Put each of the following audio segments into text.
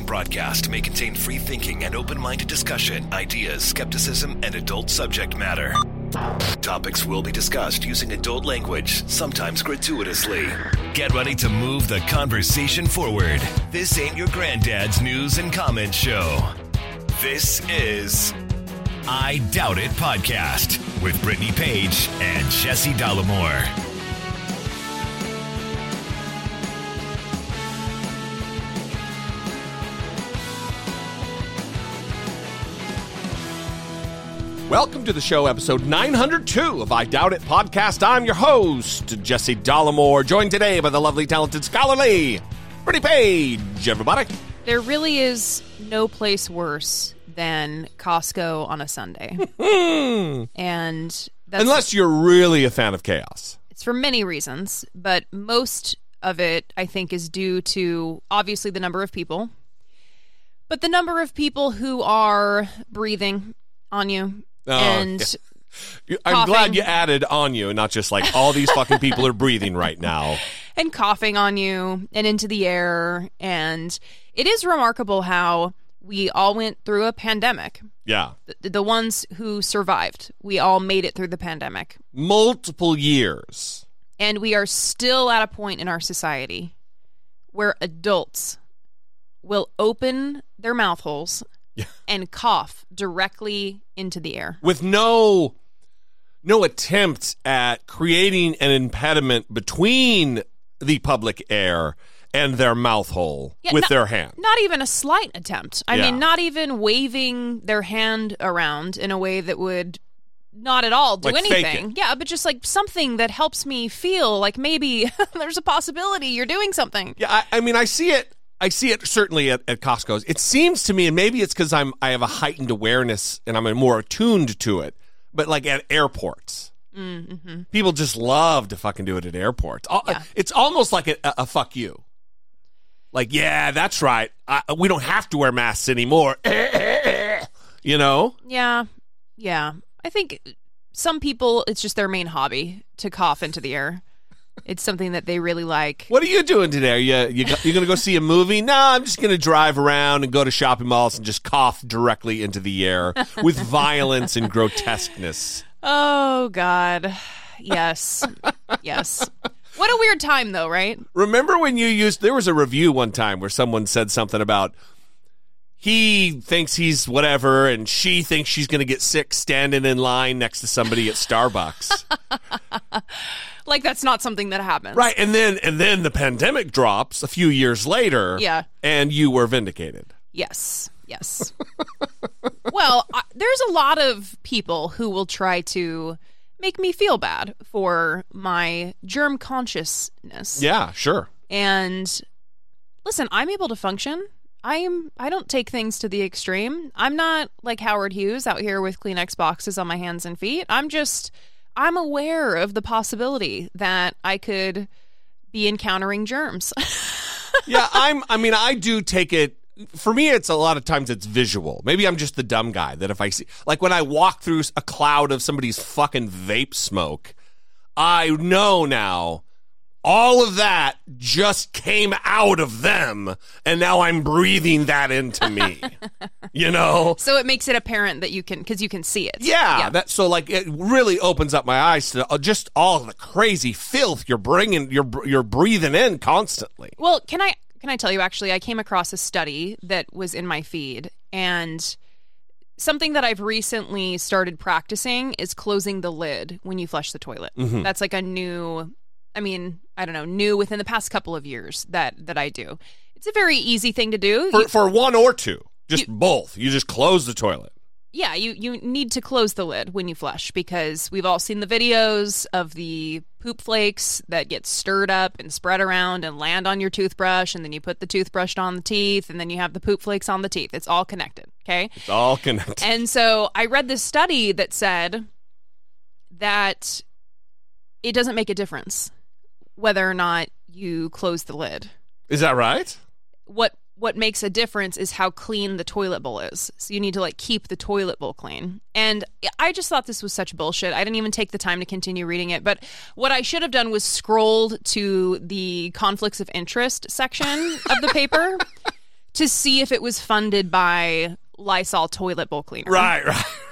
broadcast may contain free thinking and open-minded discussion, ideas, skepticism, and adult subject matter. Topics will be discussed using adult language, sometimes gratuitously. Get ready to move the conversation forward. This ain't your granddad's news and comment show. This is I Doubt It Podcast with Brittany Page and Jesse Dollemore. Welcome to the show, episode 902 of I Doubt It Podcast. I'm your host, Jesse Dollemore, joined today by the lovely, talented, scholarly Brittany Page, everybody. There really is no place worse than Costco on a Sunday. And that's, unless you're really a fan of chaos. It's for many reasons, but most of it, I think, is due to, obviously, the number of people. But the number of people who are breathing on you. And yeah. I'm glad you added on you and not just like all these fucking people are breathing right now. And coughing on you and into the air. And it is remarkable how we all went through a pandemic. Yeah. The ones who survived, we all made it through the pandemic. Multiple years. And we are still at a point in our society where adults will open their mouth holes and cough directly into the air. With no attempt at creating an impediment between the public air and their mouth hole with their hand. Not even a slight attempt. I mean, not even waving their hand around in a way that would not at all do like anything. Yeah, but just like something that helps me feel like maybe there's a possibility you're doing something. Yeah, I mean, I see it certainly at Costco's. It seems to me, and maybe it's because I have a heightened awareness and I'm more attuned to it, but like at airports. Mm-hmm. People just love to fucking do it at airports. Yeah. It's almost like a fuck you. Like, yeah, that's right. We don't have to wear masks anymore. You know? Yeah. Yeah. I think some people, it's just their main hobby to cough into the air. It's something that they really like. What are you doing today? Are you going to go see a movie? No, I'm just going to drive around and go to shopping malls and just cough directly into the air with violence and grotesqueness. Oh, God. Yes. Yes. What a weird time, though, right? Remember when there was a review one time where someone said something about he thinks he's whatever and she thinks she's going to get sick standing in line next to somebody at Starbucks. Like that's not something that happens. Right, and then the pandemic drops a few years later. Yeah. And you were vindicated. Yes. Yes. Well, there's a lot of people who will try to make me feel bad for my germ consciousness. Yeah, sure. And listen, I'm able to function. I don't take things to the extreme. I'm not like Howard Hughes out here with Kleenex boxes on my hands and feet. I'm aware of the possibility that I could be encountering germs. Yeah, I do take it. For me, it's a lot of times it's visual. Maybe I'm just the dumb guy that if I see, like when I walk through a cloud of somebody's fucking vape smoke, I know now all of that just came out of them, and now I'm breathing that into me. You know? So it makes it apparent that you can see it. Yeah. So like it really opens up my eyes to just all the crazy filth you're breathing in constantly. Well, can I tell you, actually, I came across a study that was in my feed, and something that I've recently started practicing is closing the lid when you flush the toilet. Mm-hmm. That's like a new within the past couple of years that I do. It's a very easy thing to do. For one or two, both. You just close the toilet. Yeah, you need to close the lid when you flush because we've all seen the videos of the poop flakes that get stirred up and spread around and land on your toothbrush, and then you put the toothbrush on the teeth, and then you have the poop flakes on the teeth. It's all connected, okay? It's all connected. And so I read this study that said that it doesn't make a difference whether or not you close the lid. Is that right? What makes a difference is how clean the toilet bowl is. So you need to keep the toilet bowl clean. And I just thought this was such bullshit. I didn't even take the time to continue reading it. But what I should have done was scrolled to the conflicts of interest section of the paper to see if it was funded by Lysol toilet bowl cleaner. Right.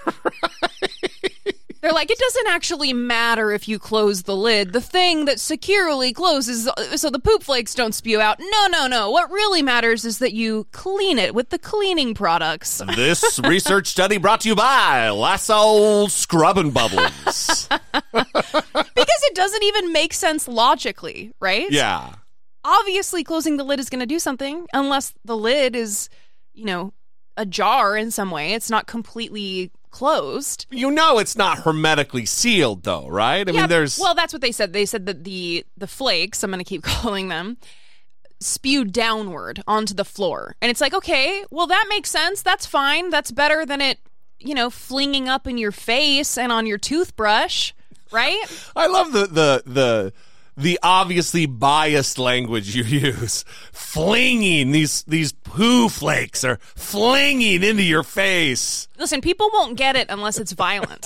They're like, it doesn't actually matter if you close the lid. The thing that securely closes so the poop flakes don't spew out. No. What really matters is that you clean it with the cleaning products. This research study brought to you by Lysol Scrub and Bubbles. Because it doesn't even make sense logically, right? Yeah. Obviously, closing the lid is going to do something, unless the lid is, ajar in some way. It's not completely closed. It's not hermetically sealed, though, right? I mean, there's... Well, that's what they said. They said that the flakes, I'm going to keep calling them, spew downward onto the floor. And it's like, okay, well, that makes sense. That's fine. That's better than it, flinging up in your face and on your toothbrush, right? I love the obviously biased language you use. Flinging these poo flakes are flinging into your face. Listen, people won't get it unless it's violent.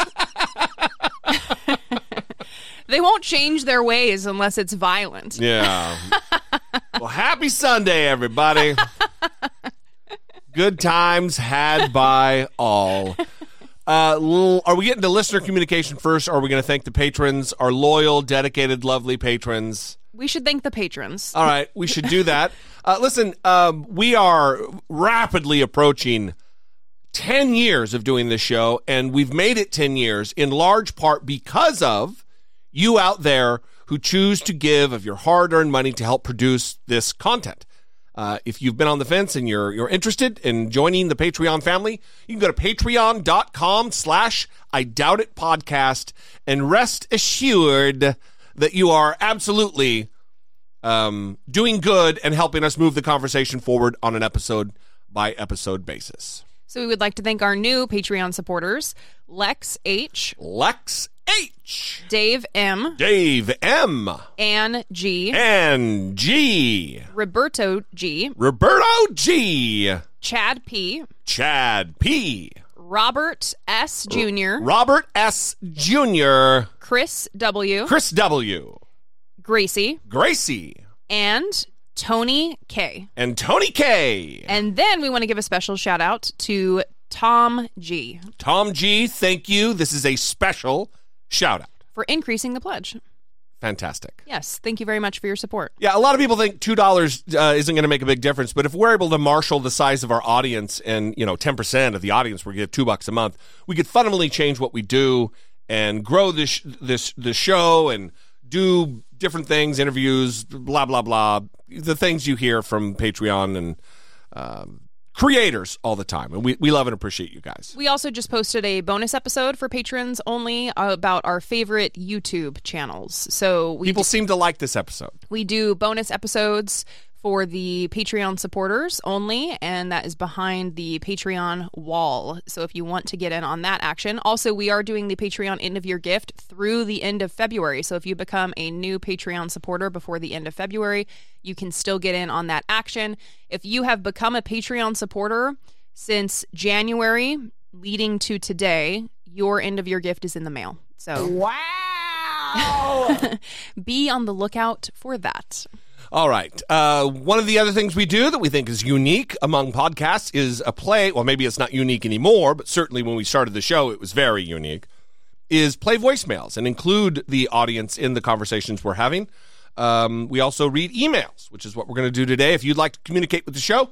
They won't change their ways unless it's violent. Yeah. Well, happy Sunday, everybody. Good times had by all. Are we getting to listener communication first, or are we going to thank the patrons, our loyal, dedicated, lovely patrons? We should thank the patrons. All right, we should do that. Listen, we are rapidly approaching 10 years of doing this show, and we've made it 10 years in large part because of you out there who choose to give of your hard-earned money to help produce this content. If you've been on the fence and you're interested in joining the Patreon family, you can go to patreon.com/IDoubtItPodcast and rest assured that you are absolutely doing good and helping us move the conversation forward on an episode-by-episode basis. So we would like to thank our new Patreon supporters, Lex H. Dave M. Ann G. Roberto G. Chad P. Robert S. Jr. Chris W. Gracie. And Tony K. And then we want to give a special shout out to Tom G. Tom G, thank you. This is a special shout out for increasing the pledge. Fantastic. Yes, thank you very much for your support. Yeah, a lot of people think $2 isn't going to make a big difference, but if we're able to marshal the size of our audience and 10% of the audience we get $2 a month, we could fundamentally change what we do and grow this show and do different things, interviews, blah blah blah, the things you hear from Patreon and creators all the time, and we love and appreciate you guys. We also just posted a bonus episode for patrons only about our favorite YouTube channels. So people seem to like this episode. We do bonus episodes for the Patreon supporters only, and that is behind the Patreon wall. So if you want to get in on that action. Also, we are doing the Patreon End of Year Gift through the end of February. So if you become a new Patreon supporter before the end of February, you can still get in on that action. If you have become a Patreon supporter since January leading to today, your End of Year Gift is in the mail. So wow! Be on the lookout for that. All right. One of the other things we do that we think is unique among podcasts is a play. Well, maybe it's not unique anymore, but certainly when we started the show, it was very unique, is play voicemails and include the audience in the conversations we're having. We also read emails, which is what we're going to do today. If you'd like to communicate with the show,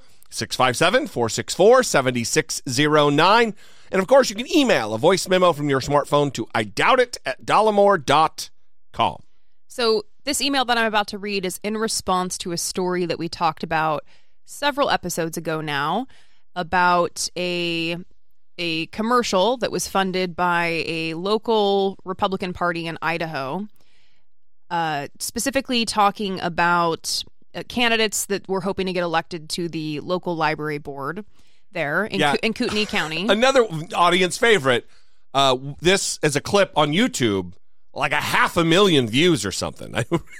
657-464-7609. And, of course, you can email a voice memo from your smartphone to idoubtit@dollamore.com. So this email that I'm about to read is in response to a story that we talked about several episodes ago now about a commercial that was funded by a local Republican Party in Idaho, specifically talking about candidates that were hoping to get elected to the local library board there in Kootenai County. Another audience favorite. This is a clip on YouTube. Like 500,000 views or something.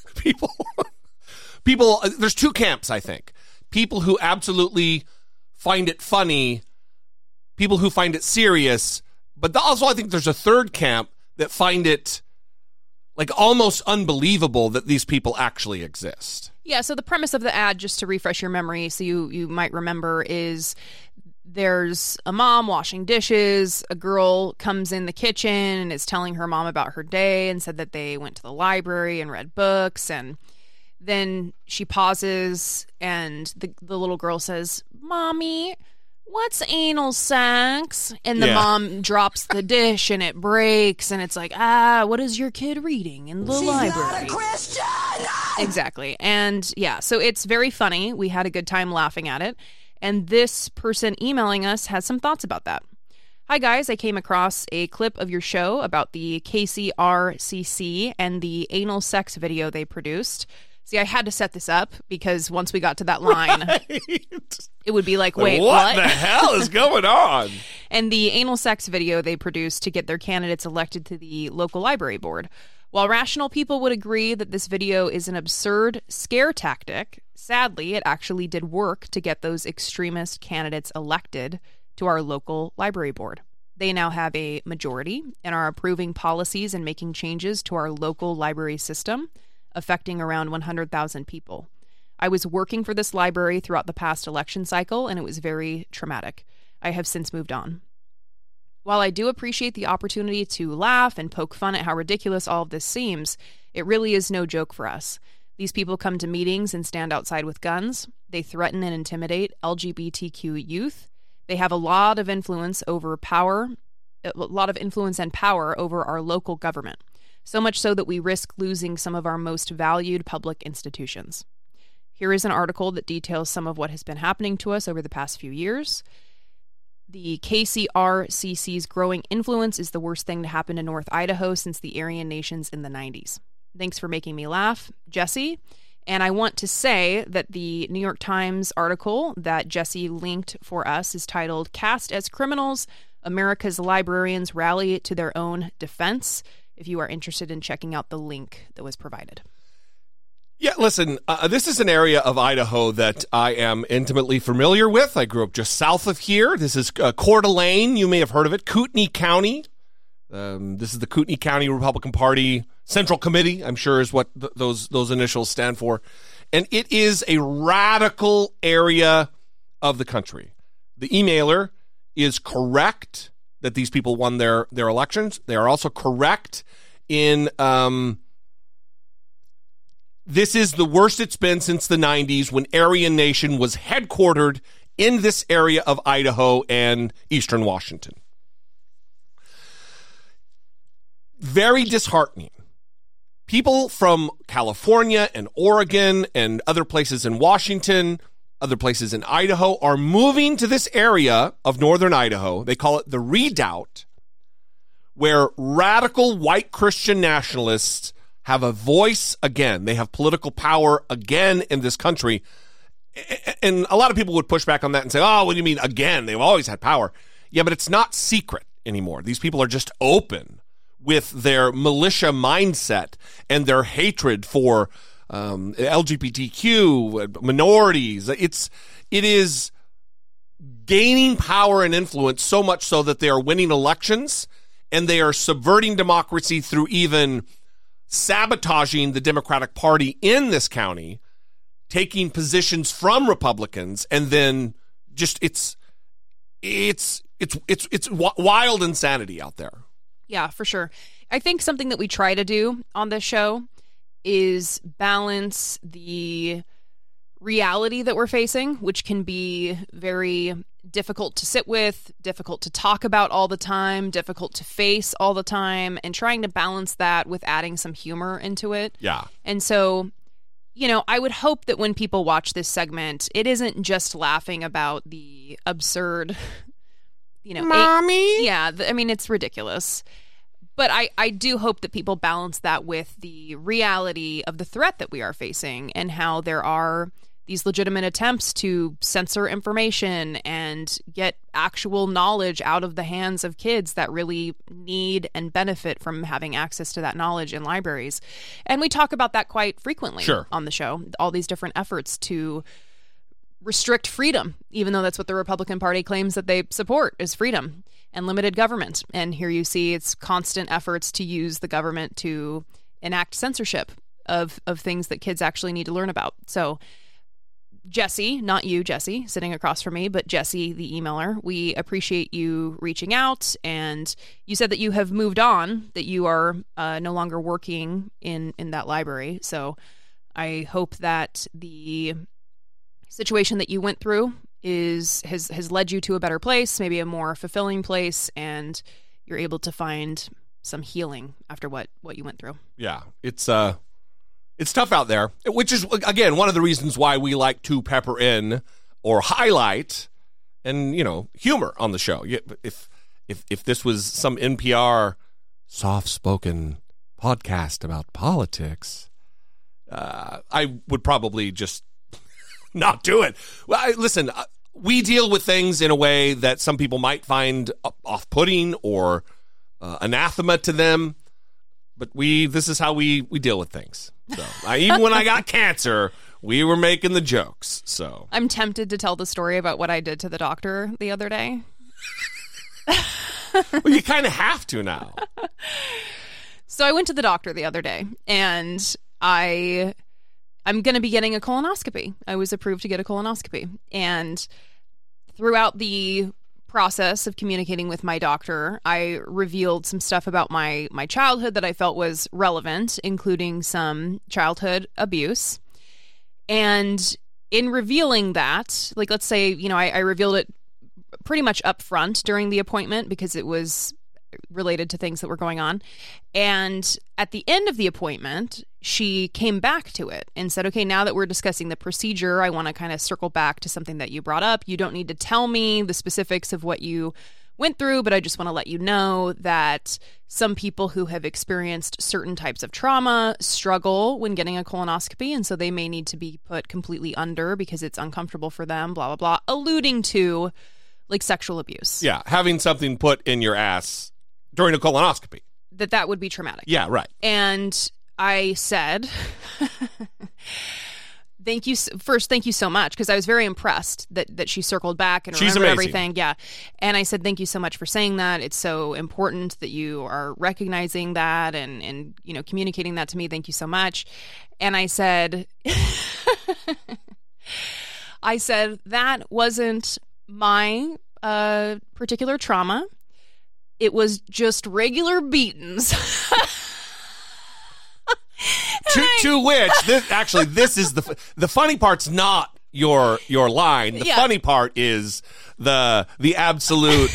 People, there's two camps, I think. People who absolutely find it funny, people who find it serious, but also I think there's a third camp that find it like almost unbelievable that these people actually exist. Yeah, so the premise of the ad, just to refresh your memory so you might remember, is there's a mom washing dishes. A girl comes in the kitchen and is telling her mom about her day and said that they went to the library and read books. And then she pauses and the little girl says, "Mommy, what's anal sex?" And the mom drops the dish and it breaks. And it's like, what is your kid reading in the library? She's not a Christian! Exactly. And yeah, so it's very funny. We had a good time laughing at it. And this person emailing us has some thoughts about that. "Hi guys, I came across a clip of your show about the KCRCC and the anal sex video they produced. See, I had to set this up because once we got to that line, it would be like, wait, what the hell is going on? And the anal sex video they produced to get their candidates elected to the local library board. While rational people would agree that this video is an absurd scare tactic, sadly, it actually did work to get those extremist candidates elected to our local library board. They now have a majority and are approving policies and making changes to our local library system, affecting around 100,000 people. I was working for this library throughout the past election cycle, and it was very traumatic. I have since moved on. While I do appreciate the opportunity to laugh and poke fun at how ridiculous all of this seems, it really is no joke for us. These people come to meetings and stand outside with guns. They threaten and intimidate LGBTQ youth. They have a lot of influence and power over our local government. So much so that we risk losing some of our most valued public institutions. Here is an article that details some of what has been happening to us over the past few years. The KCRCC's growing influence is the worst thing to happen to North Idaho since the Aryan Nations in the 90s. Thanks for making me laugh, Jesse. And I want to say that the New York Times article that Jesse linked for us is titled, "Cast as Criminals, America's Librarians Rally to Their Own Defense," if you are interested in checking out the link that was provided. Yeah, listen, this is an area of Idaho that I am intimately familiar with. I grew up just south of here. This is Coeur d'Alene. You may have heard of it. Kootenai County. This is the Kootenai County Republican Party Central Committee, I'm sure is what those initials stand for. And it is a radical area of the country. The emailer is correct that these people won their elections. They are also correct in... This is the worst it's been since the 90s when Aryan Nation was headquartered in this area of Idaho and eastern Washington. Very disheartening. People from California and Oregon and other places in Washington, other places in Idaho are moving to this area of northern Idaho. They call it the Redoubt, where radical white Christian nationalists have a voice again. They have political power again in this country. And a lot of people would push back on that and say, oh, what do you mean again? They've always had power. Yeah, but it's not secret anymore. These people are just open with their militia mindset and their hatred for LGBTQ, minorities. It is gaining power and influence so much so that they are winning elections and they are subverting democracy through even sabotaging the Democratic Party in this county, taking positions from Republicans, and then just it's wild insanity out there. Yeah, for sure. I think something that we try to do on this show is balance the reality that we're facing, which can be very difficult to sit with, difficult to talk about all the time, difficult to face all the time, and trying to balance that with adding some humor into it. Yeah. And so, I would hope that when people watch this segment, it isn't just laughing about the absurd, Mommy? It's ridiculous. But I do hope that people balance that with the reality of the threat that we are facing and how there are these legitimate attempts to censor information and get actual knowledge out of the hands of kids that really need and benefit from having access to that knowledge in libraries. And we talk about that quite frequently on the show, all these different efforts to restrict freedom, even though that's what the Republican Party claims that they support is freedom and limited government. And here you see it's constant efforts to use the government to enact censorship of things that kids actually need to learn about. So Jesse, not you, Jesse, sitting across from me, but Jesse, the emailer, we appreciate you reaching out. And you said that you have moved on, that you are no longer working in that library. So I hope that the situation that you went through has led you to a better place, maybe a more fulfilling place, and you're able to find some healing after what you went through. Yeah, it's tough out there, which is, again, one of the reasons why we like to pepper in or highlight and, humor on the show. If this was some NPR soft-spoken podcast about politics, I would probably just not do it. Well, listen, we deal with things in a way that some people might find off-putting or anathema to them, but this is how we deal with things. So even when I got cancer, we were making the jokes. So I'm tempted to tell the story about what I did to the doctor the other day. Well, you kind of have to now. So I went to the doctor the other day, and I'm going to be getting a colonoscopy. I was approved to get a colonoscopy. And throughout the process of communicating with my doctor, I revealed some stuff about my childhood that I felt was relevant, including some childhood abuse. And in revealing that, like, let's say, I revealed it pretty much up front during the appointment because it was related to things that were going on. And at the end of the appointment, she came back to it and said, okay, now that we're discussing the procedure, I want to kind of circle back to something that you brought up. You don't need to tell me the specifics of what you went through, but I just want to let you know that some people who have experienced certain types of trauma struggle when getting a colonoscopy, and so they may need to be put completely under because it's uncomfortable for them, blah, blah, blah, alluding to like sexual abuse. Yeah, having something put in your ass during a colonoscopy. That would be traumatic. Yeah, right. And I said, thank you so much, because I was very impressed that she circled back and remembered everything. Yeah. And I said, thank you so much for saying that. It's so important that you are recognizing that and communicating that to me. Thank you so much. And I said, that wasn't my particular trauma. It was just regular beatings. to which this is the funny part's not your line. The funny part is the absolute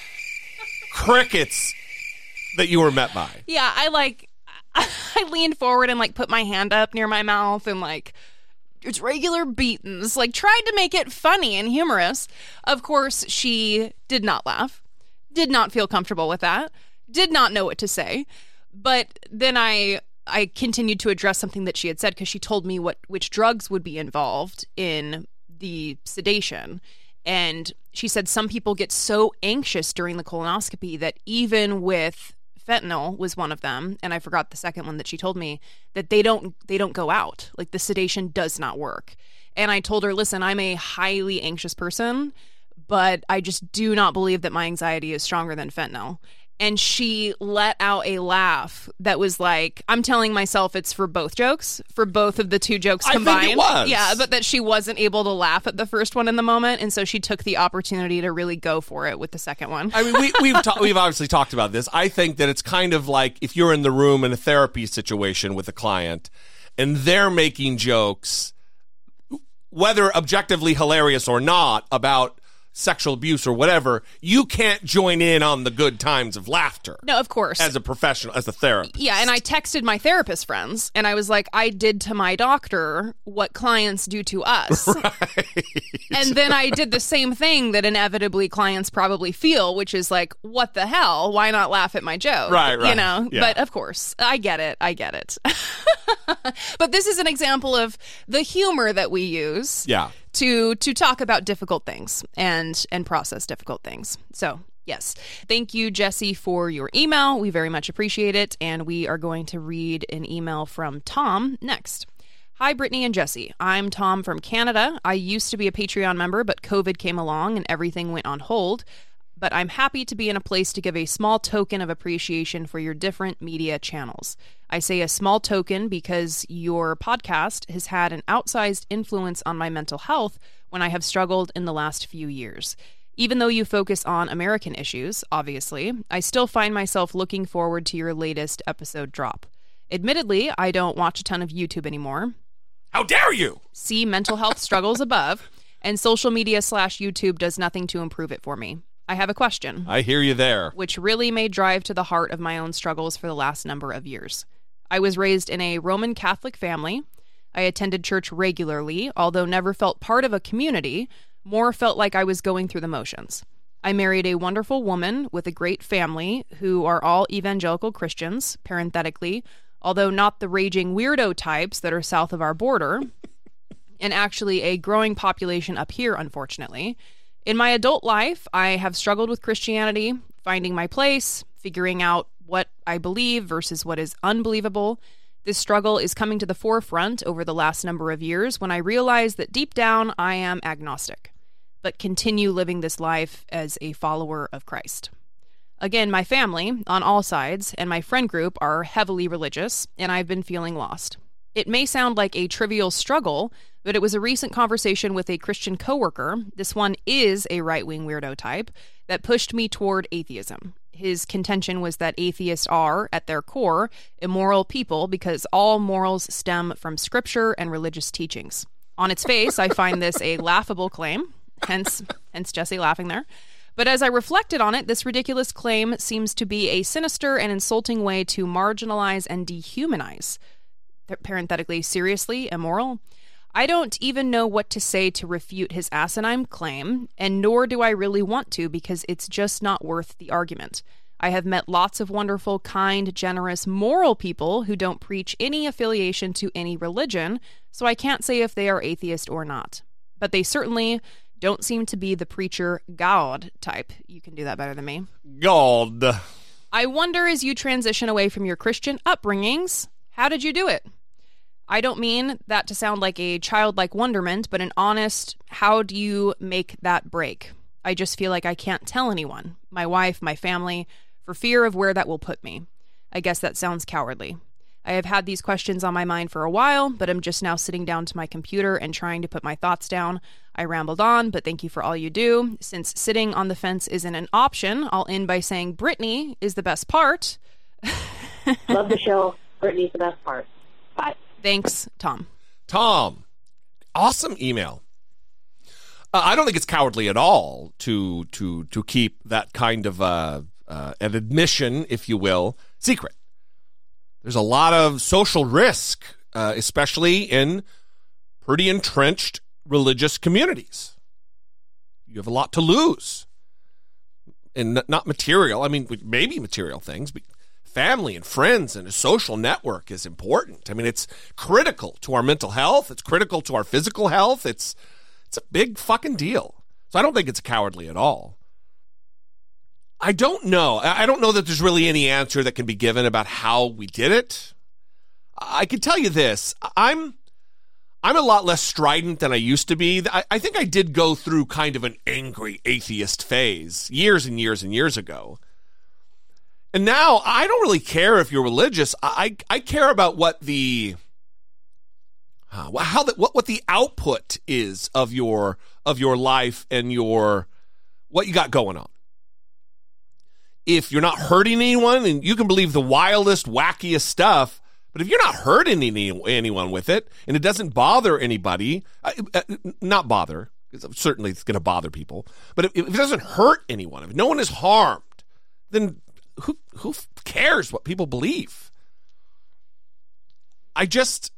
crickets that you were met by. Yeah, I leaned forward and put my hand up near my mouth and it's regular beatings. Tried to make it funny and humorous. Of course, she did not laugh. Did not feel comfortable with that. Did not know what to say. But then I continued to address something that she had said, because she told me which drugs would be involved in the sedation. And she said some people get so anxious during the colonoscopy that even with fentanyl was one of them, and I forgot the second one that she told me, that they don't go out. The sedation does not work. And I told her, listen, I'm a highly anxious person, but I just do not believe that my anxiety is stronger than fentanyl. And she let out a laugh that was I'm telling myself it's for both jokes, for both of the two jokes combined. I think it was. Yeah, but that she wasn't able to laugh at the first one in the moment, and so she took the opportunity to really go for it with the second one. I mean, we've obviously talked about this. I think that it's kind of like if you're in the room in a therapy situation with a client, and they're making jokes, whether objectively hilarious or not, about sexual abuse or whatever, you can't join in on the good times of laughter. No, of course. As a professional, as a therapist. Yeah, and I texted my therapist friends, and I was like, I did to my doctor what clients do to us. Right. And then I did the same thing that inevitably clients probably feel, which is what the hell? Why not laugh at my joke? Right. Yeah. But of course, I get it. But this is an example of the humor that we use. Yeah. To talk about difficult things and process difficult things. So, yes. Thank you, Jesse, for your email. We very much appreciate it. And we are going to read an email from Tom next. Hi, Brittany and Jesse. I'm Tom from Canada. I used to be a Patreon member, but COVID came along and everything went on hold. but I'm happy to be in a place to give a small token of appreciation for your different media channels. I say a small token because your podcast has had an outsized influence on my mental health when I have struggled in the last few years. Even though you focus on American issues, obviously, I still find myself looking forward to your latest episode drop. Admittedly, I don't watch a ton of YouTube anymore. How dare you? See mental health struggles above, and social media/YouTube does nothing to improve it for me. I have a question. I hear you there. Which really may drive to the heart of my own struggles for the last number of years. I was raised in a Roman Catholic family. I attended church regularly, although never felt part of a community, more felt like I was going through the motions. I married a wonderful woman with a great family who are all evangelical Christians, parenthetically, although not the raging weirdo types that are south of our border, and actually a growing population up here, unfortunately. In my adult life, I have struggled with Christianity, finding my place, figuring out what I believe versus what is unbelievable. This struggle is coming to the forefront over the last number of years when I realize that deep down I am agnostic, but continue living this life as a follower of Christ. Again, my family, on all sides, and my friend group are heavily religious, and I've been feeling lost. It may sound like a trivial struggle, but it was a recent conversation with a Christian coworker, this one is a right-wing weirdo type, that pushed me toward atheism. His contention was that atheists are, at their core, immoral people because all morals stem from scripture and religious teachings. On its face, I find this a laughable claim, hence Jesse laughing there. But as I reflected on it, this ridiculous claim seems to be a sinister and insulting way to marginalize and dehumanize. Parenthetically, seriously immoral? I don't even know what to say to refute his asinine claim, and nor do I really want to because it's just not worth the argument. I have met lots of wonderful, kind, generous, moral people who don't preach any affiliation to any religion, so I can't say if they are atheist or not. But they certainly don't seem to be the preacher God type. You can do that better than me. God. I wonder, as you transition away from your Christian upbringings, how did you do it? I don't mean that to sound like a childlike wonderment, but an honest, how do you make that break? I just feel like I can't tell anyone, my wife, my family, for fear of where that will put me. I guess that sounds cowardly. I have had these questions on my mind for a while, but I'm just now sitting down to my computer and trying to put my thoughts down. I rambled on, but thank you for all you do. Since sitting on the fence isn't an option, I'll end by saying Brittany is the best part. Love the show. Brittany's the best part. Bye. Thanks, Tom. Tom, awesome email. I don't think it's cowardly at all to keep that kind of an admission, if you will, secret. There's a lot of social risk, especially in pretty entrenched religious communities. You have a lot to lose. And not material. I mean, maybe material things, but family and friends and a social network is important. I mean, it's critical to our mental health. It's critical to our physical health. It's a big fucking deal. So I don't think it's cowardly at all. I don't know. I don't know that there's really any answer that can be given about how we did it. I can tell you this. I'm a lot less strident than I used to be. I think I did go through kind of an angry atheist phase years and years and years ago. And now I don't really care if you're religious. I care about what the what the output is of your life and what you got going on. If you're not hurting anyone, and you can believe the wildest, wackiest stuff, but if you're not hurting anyone with it, and it doesn't bother anybody, not bother, because certainly it's going to bother people, but if it doesn't hurt anyone, if no one is harmed, then who cares what people believe? I just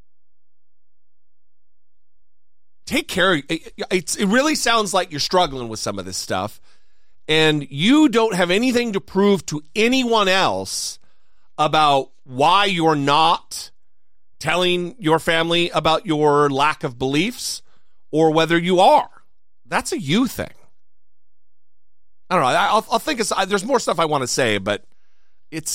take care. It really sounds like you're struggling with some of this stuff, and you don't have anything to prove to anyone else about why you're not telling your family about your lack of beliefs or whether you are. That's a you thing. I don't know. I'll think there's more stuff I want to say, but it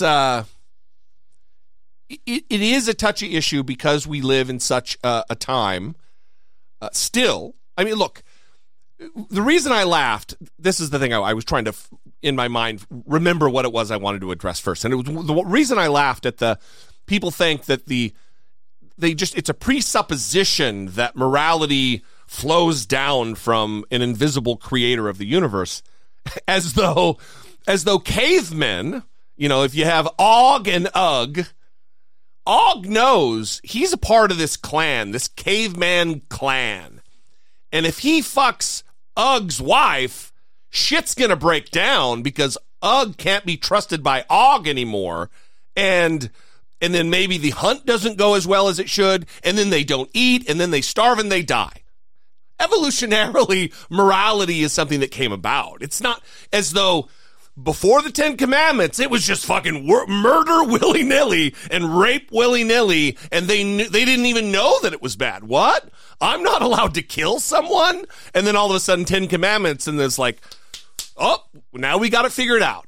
is a touchy issue because we live in such a time. Still, I mean, look, the reason I laughed, this is the thing I was trying to, in my mind, remember what it was I wanted to address first. And it was the reason I laughed at the people think that it's a presupposition that morality flows down from an invisible creator of the universe, as though cavemen, if you have Og and Ugg, Og knows he's a part of this clan, this caveman clan. And if he fucks Ugg's wife, shit's gonna break down because Ugg can't be trusted by Og anymore. And then maybe the hunt doesn't go as well as it should, and then they don't eat, and then they starve and they die. Evolutionarily, morality is something that came about. It's not as though before the 10 Commandments, it was just fucking murder willy-nilly and rape willy-nilly, and they didn't even know that it was bad. What? I'm not allowed to kill someone? And then all of a sudden, 10 Commandments, and there's like, oh, now we got it figured out.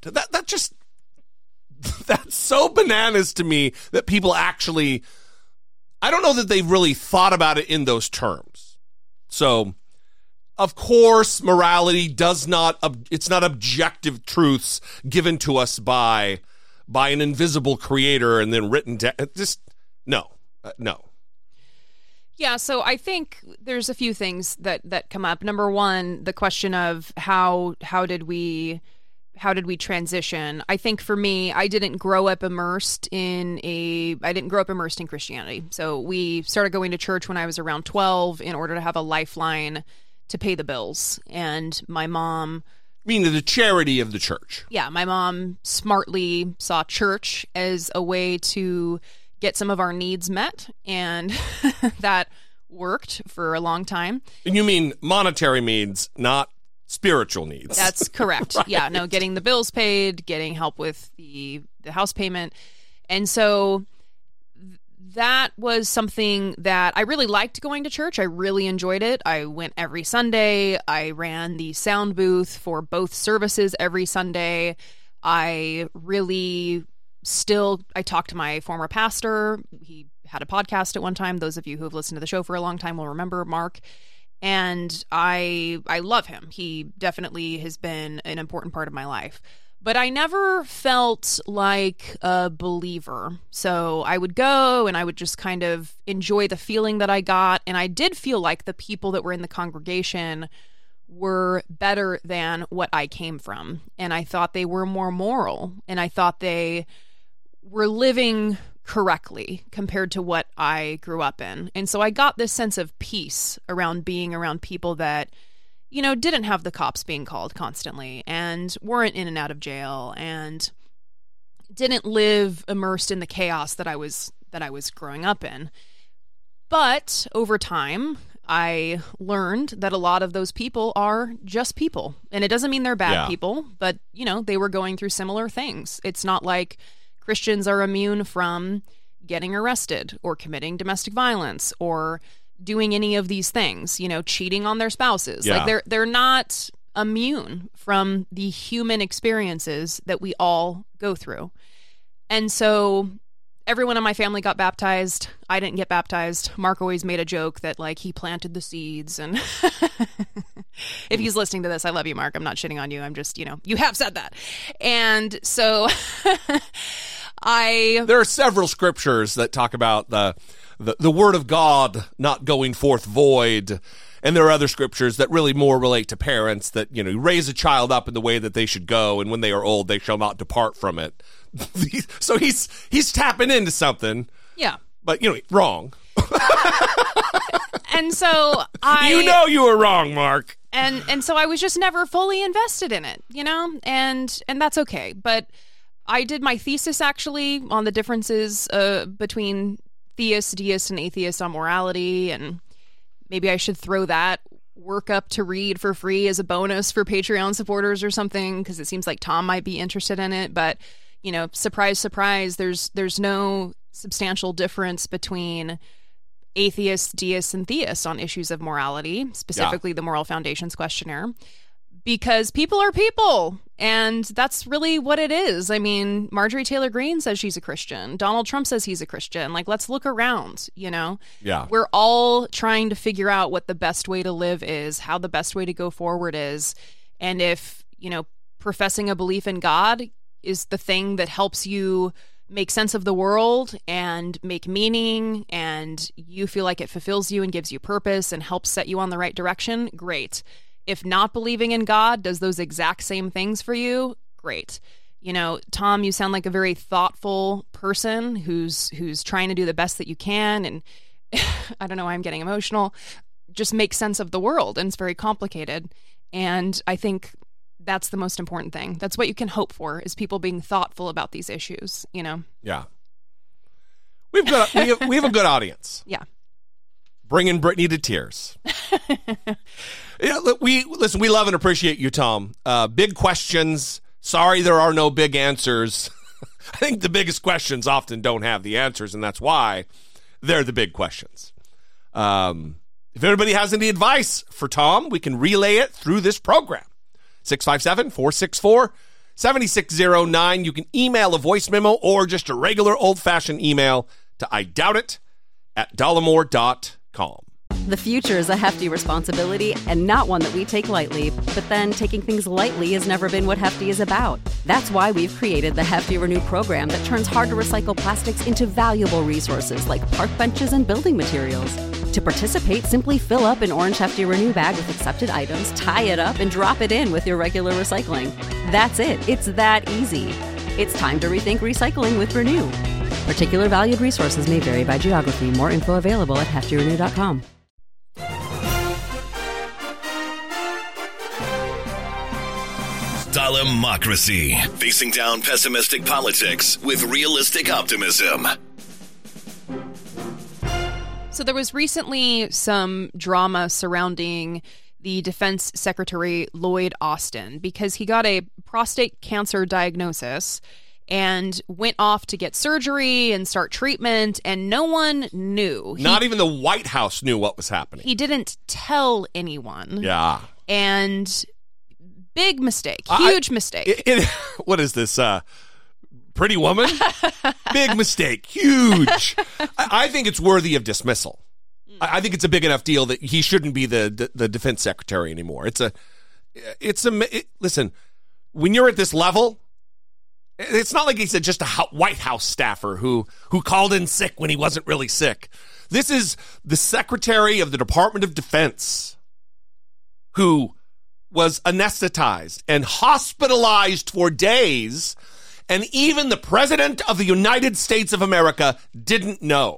That's so bananas to me that people actually, I don't know that they've really thought about it in those terms. So, of course, morality it's not objective truths given to us by an invisible creator and then written down. No. Yeah, so I think there's a few things that come up. Number one, the question of how did we transition? I think for me, I didn't grow up immersed in Christianity. So we started going to church when I was around 12 in order to have a lifeline to pay the bills. And my mom... Meaning the charity of the church. Yeah, my mom smartly saw church as a way to get some of our needs met, and that worked for a long time. And you mean monetary needs, not spiritual needs. That's correct. Right. Yeah, no, getting the bills paid, getting help with the house payment. And so that was something that I really liked going to church. I really enjoyed it. I went every Sunday. I ran the sound booth for both services every Sunday. I talked to my former pastor. He had a podcast at one time. Those of you who have listened to the show for a long time will remember Mark. And I love him. He definitely has been an important part of my life. But I never felt like a believer. So I would go and I would just kind of enjoy the feeling that I got. And I did feel like the people that were in the congregation were better than what I came from. And I thought they were more moral. And I thought they were living correctly compared to what I grew up in. And so I got this sense of peace around being around people that, didn't have the cops being called constantly and weren't in and out of jail and didn't live immersed in the chaos that I was growing up in. But over time, I learned that a lot of those people are just people. And it doesn't mean they're bad people, but, they were going through similar things. It's not like Christians are immune from getting arrested or committing domestic violence or doing any of these things, cheating on their spouses. Yeah. Like they're not immune from the human experiences that we all go through. And so everyone in my family got baptized. I didn't get baptized. Mark always made a joke that he planted the seeds. And if he's listening to this, I love you, Mark. I'm not shitting on you. I'm just, you have said that. And so there are several scriptures that talk about the word of God not going forth void. And there are other scriptures that really more relate to parents that, you raise a child up in the way that they should go. And when they are old, they shall not depart from it. So he's tapping into something. Yeah. But, wrong. And so you were wrong, Mark. And so I was just never fully invested in it, and that's okay. But I did my thesis actually on the differences between theists, deists, and atheists on morality, and maybe I should throw that work up to read for free as a bonus for Patreon supporters or something, because it seems like Tom might be interested in it. But, surprise, surprise, there's no substantial difference between atheists, deists, and theists on issues of morality, specifically the Moral Foundations questionnaire. because people are people. And that's really what it is. I mean, Marjorie Taylor Greene says she's a Christian. Donald Trump says he's a Christian. Like, let's look around, you know? Yeah. We're all trying to figure out what the best way to live is, how the best way to go forward is. And if, you know, professing a belief in God is the thing that helps you make sense of the world and make meaning, and you feel like it fulfills you and gives you purpose and helps set you on the right direction, great. If not believing in God does those exact same things for you, great. You know, Tom, you sound like a very thoughtful person who's trying to do the best that you can. And I don't know why I'm getting emotional. Just make sense of the world. And it's very complicated. And I think that's the most important thing. That's what you can hope for, is people being thoughtful about these issues, you know? Yeah. We have a good audience. Yeah. Bringing Brittany to tears. Yeah, we love and appreciate you, Tom. Big questions. Sorry, there are no big answers. I think the biggest questions often don't have the answers, and that's why they're the big questions. If anybody has any advice for Tom, we can relay it through this program. 657-464-7609. You can email a voice memo or just a regular old-fashioned email to idoubitit@dollemore.com. The future is a hefty responsibility and not one that we take lightly. But then taking things lightly has never been what Hefty is about. That's why we've created the Hefty Renew program that turns hard-to-recycle plastics into valuable resources like park benches and building materials. To participate, simply fill up an orange Hefty Renew bag with accepted items, tie it up, and drop it in with your regular recycling. That's it. It's that easy. It's time to rethink recycling with Renew. Particular valued resources may vary by geography. More info available at heftyrenew.com. Dollemocracy. Facing down pessimistic politics with realistic optimism. So there was recently some drama surrounding the Defense Secretary Lloyd Austin because he got a prostate cancer diagnosis and went off to get surgery and start treatment, and no one knew. Not even the White House knew what was happening. He didn't tell anyone. Yeah. And big mistake. Huge mistake. What is this? Pretty Woman? Big mistake. Huge. I think it's worthy of dismissal. I think it's a big enough deal that he shouldn't be the defense secretary anymore. Listen, when you're at this level, it's not like he's just a White House staffer who called in sick when he wasn't really sick. This is the Secretary of the Department of Defense who was anesthetized and hospitalized for days, and even the President of the United States of America didn't know.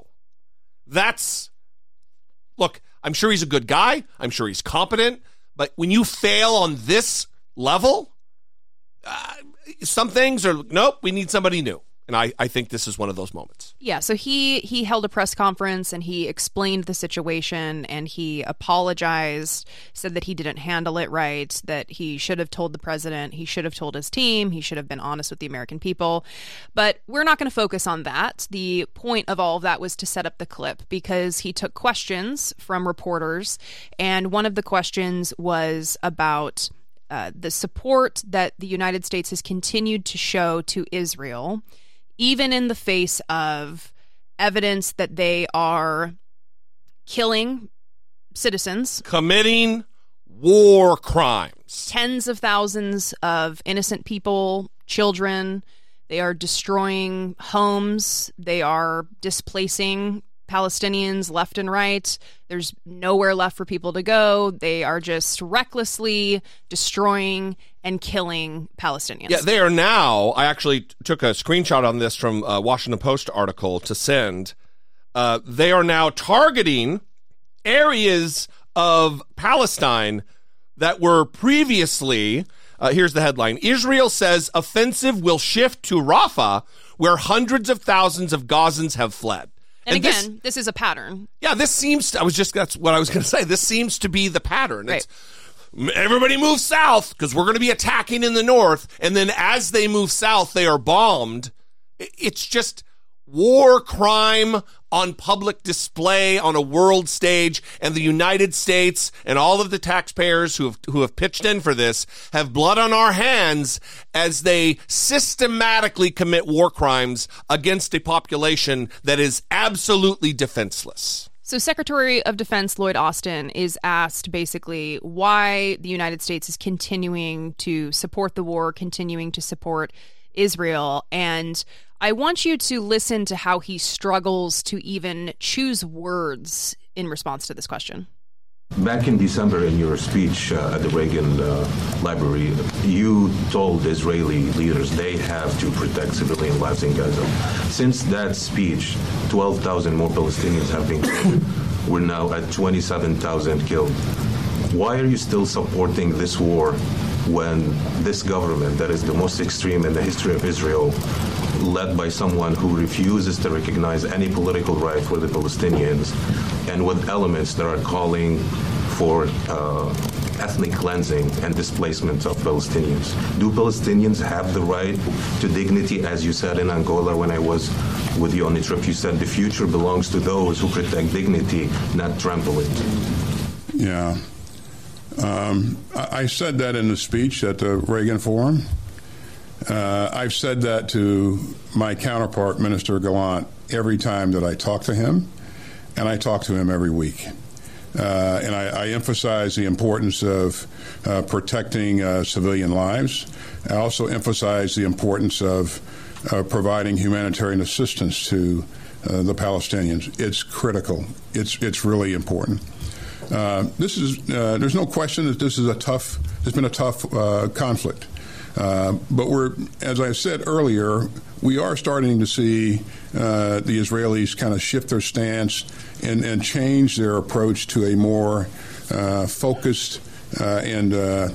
Look, I'm sure he's a good guy. I'm sure he's competent. But when you fail on this level, some things are, nope, we need somebody new. And I think this is one of those moments. Yeah, so he held a press conference and he explained the situation and he apologized, said that he didn't handle it right, that he should have told the president, he should have told his team, he should have been honest with the American people. But we're not going to focus on that. The point of all of that was to set up the clip because he took questions from reporters, and one of the questions was about the support that the United States has continued to show to Israel, even in the face of evidence that they are killing citizens, committing war crimes, tens of thousands of innocent people, children. They are destroying homes. They are displacing Palestinians left and right. There's nowhere left for people to go. They are just recklessly destroying and killing Palestinians. Yeah, they are now. I actually took a screenshot on this from a Washington Post article to send. They are now targeting areas of Palestine that were previously, here's the headline, Israel says offensive will shift to Rafah, where hundreds of thousands of Gazans have fled. And again, this is a pattern. Yeah, that's what I was going to say. This seems to be the pattern. Right. Everybody move south because we're going to be attacking in the north. And then as they move south, they are bombed. It's just, war crime on public display on a world stage, and the United States and all of the taxpayers who have pitched in for this have blood on our hands as they systematically commit war crimes against a population that is absolutely defenseless. So Secretary of Defense Lloyd Austin is asked basically why the United States is continuing to support the war, continuing to support Israel, and I want you to listen to how he struggles to even choose words in response to this question. Back in December, in your speech at the Reagan Library, you told Israeli leaders they have to protect civilian lives in Gaza. Since that speech, 12,000 more Palestinians have been killed. We're now at 27,000 killed. Why are you still supporting this war when this government, that is the most extreme in the history of Israel, led by someone who refuses to recognize any political right for the Palestinians, and with elements that are calling for ethnic cleansing and displacement of Palestinians? Do Palestinians have the right to dignity? As you said in Angola when I was with you on the trip, you said the future belongs to those who protect dignity, not trample it. Yeah. I said that in the speech at the Reagan Forum. I've said that to my counterpart, Minister Gallant, every time that I talk to him, and I talk to him every week. And I emphasize the importance of protecting civilian lives. I also emphasize the importance of providing humanitarian assistance to the Palestinians. It's critical. It's really important. There's no question that this is it's been a tough conflict. But as I said earlier, we are starting to see the Israelis kind of shift their stance and change their approach to a more focused and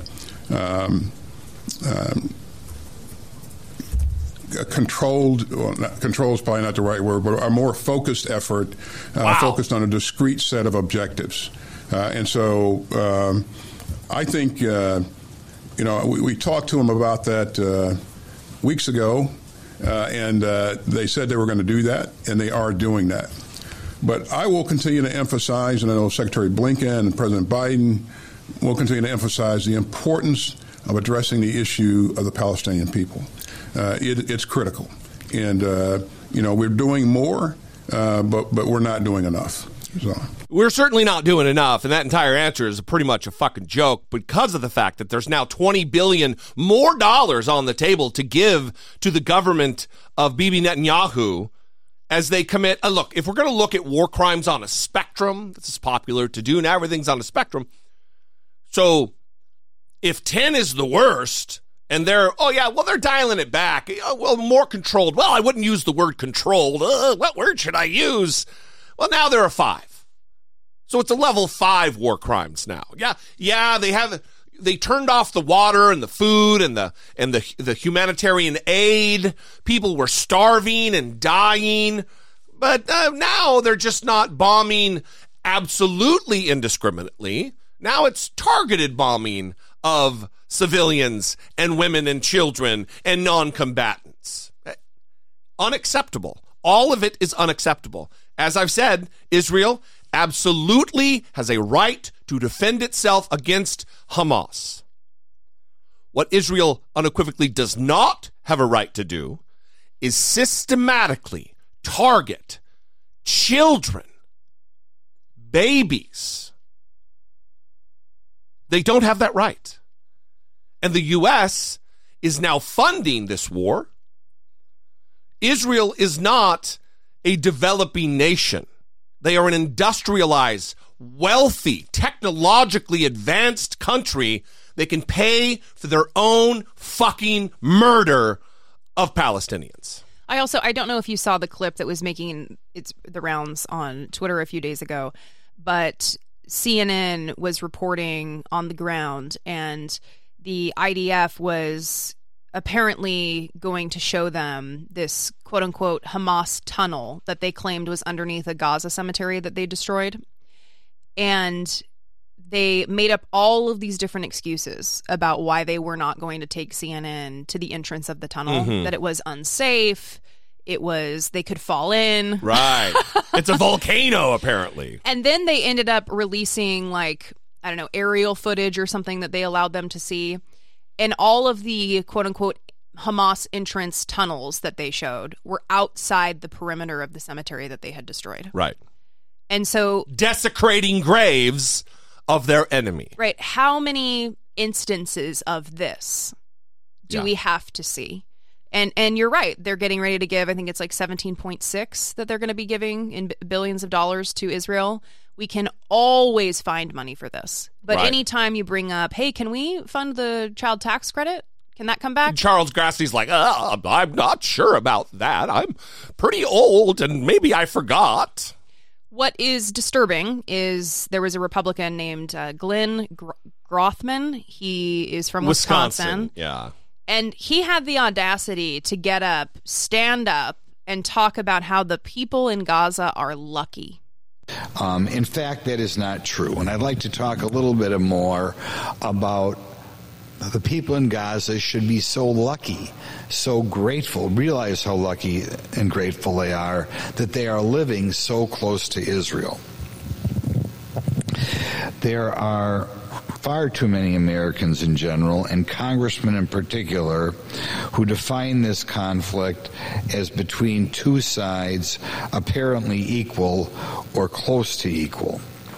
controlled, well, control is probably not the right word, but a more focused effort, focused on a discrete set of objectives. And so I think, we talked to them about that weeks ago, and they said they were going to do that, and they are doing that. But I will continue to emphasize, and I know Secretary Blinken and President Biden will continue to emphasize the importance of addressing the issue of the Palestinian people. It's critical. And, we're doing more, but we're not doing enough. So. We're certainly not doing enough, and that entire answer is pretty much a fucking joke because of the fact that there's now $20 billion more dollars on the table to give to the government of Bibi Netanyahu as they commit. Look, if we're going to look at war crimes on a spectrum, this is popular to do, now everything's on a spectrum. So if 10 is the worst, and they're dialing it back. More controlled. Well, I wouldn't use the word controlled. What word should I use? Well, now there are 5. So it's a level 5 war crimes now. Yeah, they turned off the water and the food and the humanitarian aid. People were starving and dying. But now they're just not bombing absolutely indiscriminately. Now it's targeted bombing of civilians and women and children and non-combatants. Unacceptable. All of it is unacceptable. As I've said, Israel absolutely has a right to defend itself against Hamas. What Israel unequivocally does not have a right to do is systematically target children, babies. They don't have that right. And the U.S. is now funding this war. Israel is not a developing nation. They are an industrialized, wealthy, technologically advanced country that can pay for their own fucking murder of Palestinians. I don't know if you saw the clip that was making the rounds on Twitter a few days ago, but CNN was reporting on the ground, and the IDF was apparently going to show them this quote-unquote Hamas tunnel that they claimed was underneath a Gaza cemetery that they destroyed. And they made up all of these different excuses about why they were not going to take CNN to the entrance of the tunnel, that it was unsafe, They could fall in. Right. It's a volcano, apparently. And then they ended up releasing, like, I don't know, aerial footage or something that they allowed them to see. And all of the quote-unquote Hamas entrance tunnels that they showed were outside the perimeter of the cemetery that they had destroyed. Right. And so... desecrating graves of their enemy. Right. How many instances of this do we have to see? And you're right. They're getting ready to give, I think it's like 17.6 that they're going to be giving in billions of dollars to Israel. We can always find money for this. But anytime you bring up, hey, can we fund the child tax credit? Can that come back? Charles Grassley's like, I'm not sure about that. I'm pretty old and maybe I forgot. What is disturbing is there was a Republican named Glenn Grothman. He is from Wisconsin. Yeah. And he had the audacity to get up, stand up, and talk about how the people in Gaza are lucky. In fact, that is not true. And I'd like to talk a little bit more about the people in Gaza should be so lucky, so grateful, realize how lucky and grateful they are that they are living so close to Israel. There are far too many Americans in general, and congressmen in particular, who define this conflict as between two sides apparently equal or close to equal.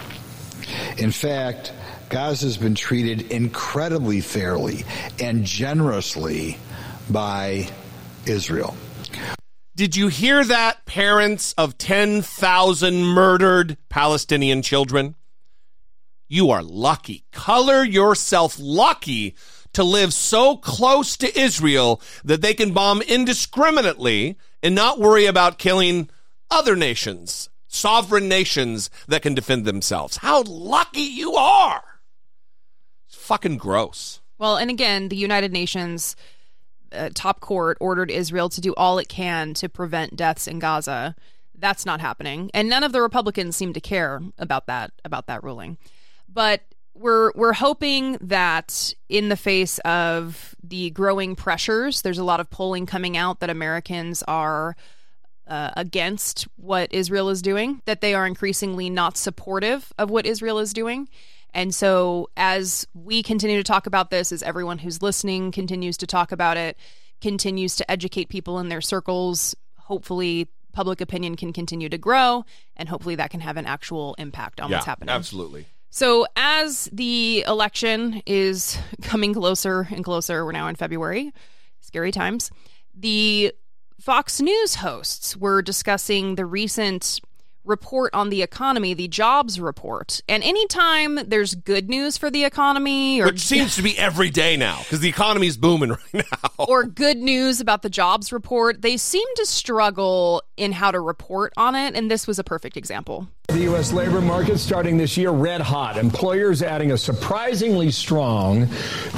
In fact, Gaza has been treated incredibly fairly and generously by Israel. Did you hear that, parents of 10,000 murdered Palestinian children? You are lucky. Color yourself lucky to live so close to Israel that they can bomb indiscriminately and not worry about killing other nations, sovereign nations that can defend themselves. How lucky you are. It's fucking gross. Well, and again, the United Nations top court ordered Israel to do all it can to prevent deaths in Gaza. That's not happening. And none of the Republicans seem to care about that ruling. But we're hoping that in the face of the growing pressures, there's a lot of polling coming out that Americans are against what Israel is doing, that they are increasingly not supportive of what Israel is doing. And so as we continue to talk about this, as everyone who's listening continues to talk about it, continues to educate people in their circles, hopefully public opinion can continue to grow, and hopefully that can have an actual impact on what's happening. Absolutely. So as the election is coming closer and closer, we're now in February, scary times, the Fox News hosts were discussing the recent report on the economy, the jobs report. And anytime there's good news for the economy, or which seems to be every day now because the economy's booming right now, or good news about the jobs report, they seem to struggle in how to report on it. And this was a perfect example. The U.S. labor market starting this year red hot. Employers adding a surprisingly strong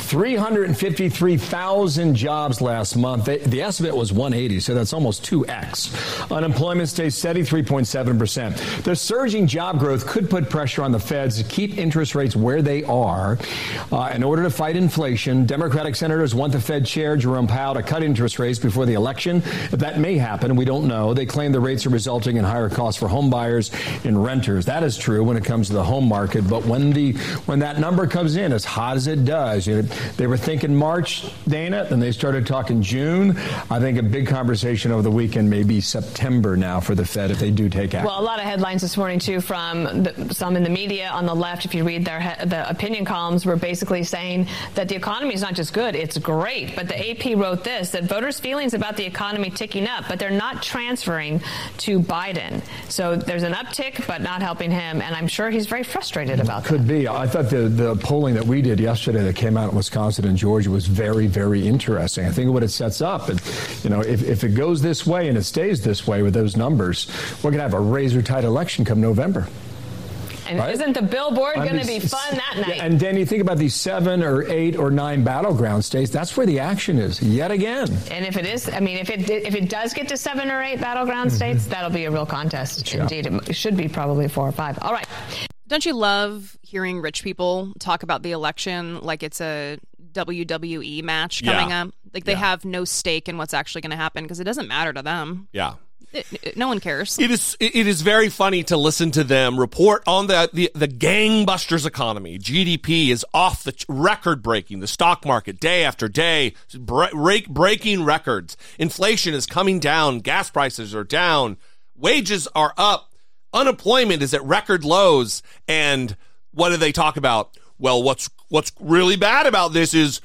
353,000 jobs last month. The estimate was 180, so that's almost 2x. Unemployment stays steady, 3.7%. The surging job growth could put pressure on the Feds to keep interest rates where they are. In order to fight inflation, Democratic senators want the Fed chair, Jerome Powell, to cut interest rates before the election. If that may happen, we don't know. They claim the rates are resulting in higher costs for home buyers and renters. That is true when it comes to the home market. But when that number comes in as hot as it does, they were thinking March, Dana, then they started talking June. I think a big conversation over the weekend may be September now for the Fed if they do take action. Well, a lot of headlines this morning, too, from some in the media on the left, if you read the opinion columns, were basically saying that the economy is not just good, it's great. But the AP wrote this, that voters' feelings about the economy ticking up, but they're not transferring to Biden. So there's an uptick, but not helping him, and I'm sure he's very frustrated about that. Could be. I thought the polling that we did yesterday that came out in Wisconsin and Georgia was very, very interesting. I think what it sets up, and if it goes this way and it stays this way with those numbers, we're going to have a razor-tight election come November. And right? Isn't the billboard going to be fun that night? And then you think about these 7 or 8 or 9 battleground states. That's where the action is yet again. And if it is, if it does get to 7 or 8 battleground states, that'll be a real contest. Yeah. Indeed, it should be probably 4 or 5. All right. Don't you love hearing rich people talk about the election like it's a WWE match coming up? Like they have no stake in what's actually going to happen because it doesn't matter to them. Yeah. No one cares. It is very funny to listen to them report on the gangbusters economy. GDP is off the record breaking. The stock market day after day breaking records. Inflation is coming down. Gas prices are down. Wages are up. Unemployment is at record lows. And what do they talk about? Well, what's really bad about this is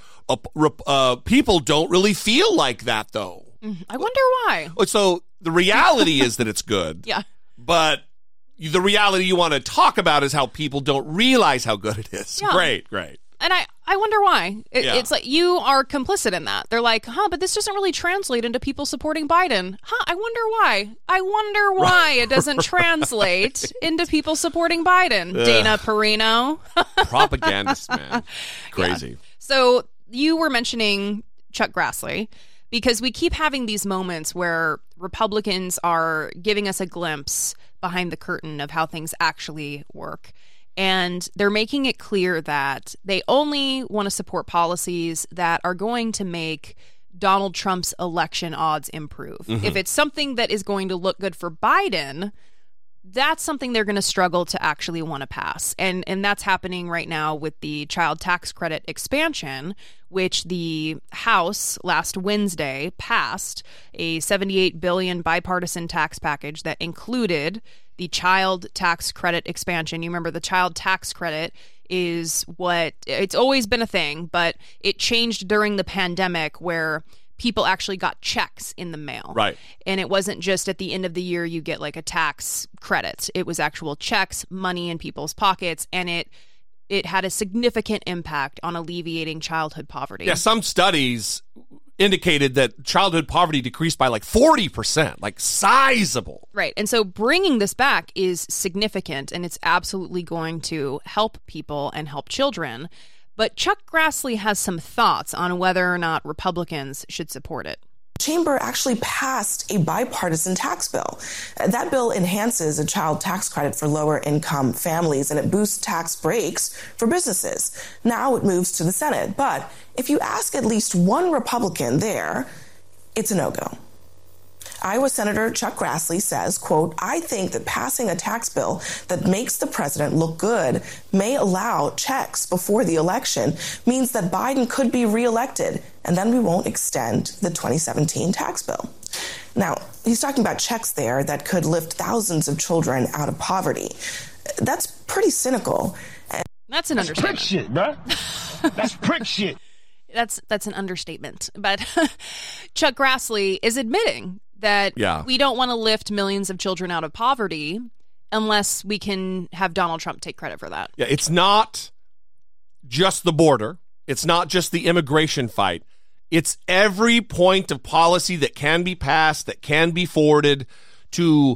people don't really feel like that, though. I wonder why. So the reality is that it's good. Yeah. But the reality you want to talk about is how people don't realize how good it is. Yeah. Great. And I wonder why. It's like you are complicit in that. They're like, but this doesn't really translate into people supporting Biden. I wonder why. I wonder why it doesn't translate into people supporting Biden. Dana Perino. Propagandist, man. Crazy. Yeah. So you were mentioning Chuck Grassley. Because we keep having these moments where Republicans are giving us a glimpse behind the curtain of how things actually work. And they're making it clear that they only want to support policies that are going to make Donald Trump's election odds improve. Mm-hmm. If it's something that is going to look good for Biden, that's something they're going to struggle to actually want to pass. And that's happening right now with the child tax credit expansion, which the House last Wednesday passed a $78 billion bipartisan tax package that included the child tax credit expansion. You remember the child tax credit is it's always been a thing, but it changed during the pandemic where people actually got checks in the mail. Right. And it wasn't just at the end of the year you get like a tax credit. It was actual checks, money in people's pockets, and it had a significant impact on alleviating childhood poverty. Yeah, some studies indicated that childhood poverty decreased by like 40%, like sizable. Right. And so bringing this back is significant, and it's absolutely going to help people and help children. But Chuck Grassley has some thoughts on whether or not Republicans should support it. Chamber actually passed a bipartisan tax bill. That bill enhances a child tax credit for lower income families, and it boosts tax breaks for businesses. Now it moves to the Senate. But if you ask at least one Republican there, it's a no-go. Iowa Senator Chuck Grassley says, quote, I think that passing a tax bill that makes the president look good may allow checks before the election means that Biden could be reelected, and then we won't extend the 2017 tax bill. Now, he's talking about checks there that could lift thousands of children out of poverty. That's pretty cynical. That's an understatement. Prick shit, bro. That's prick shit. That's an understatement. But Chuck Grassley is admitting that we don't want to lift millions of children out of poverty unless we can have Donald Trump take credit for that. Yeah, it's not just the border. It's not just the immigration fight. It's every point of policy that can be passed, that can be forwarded to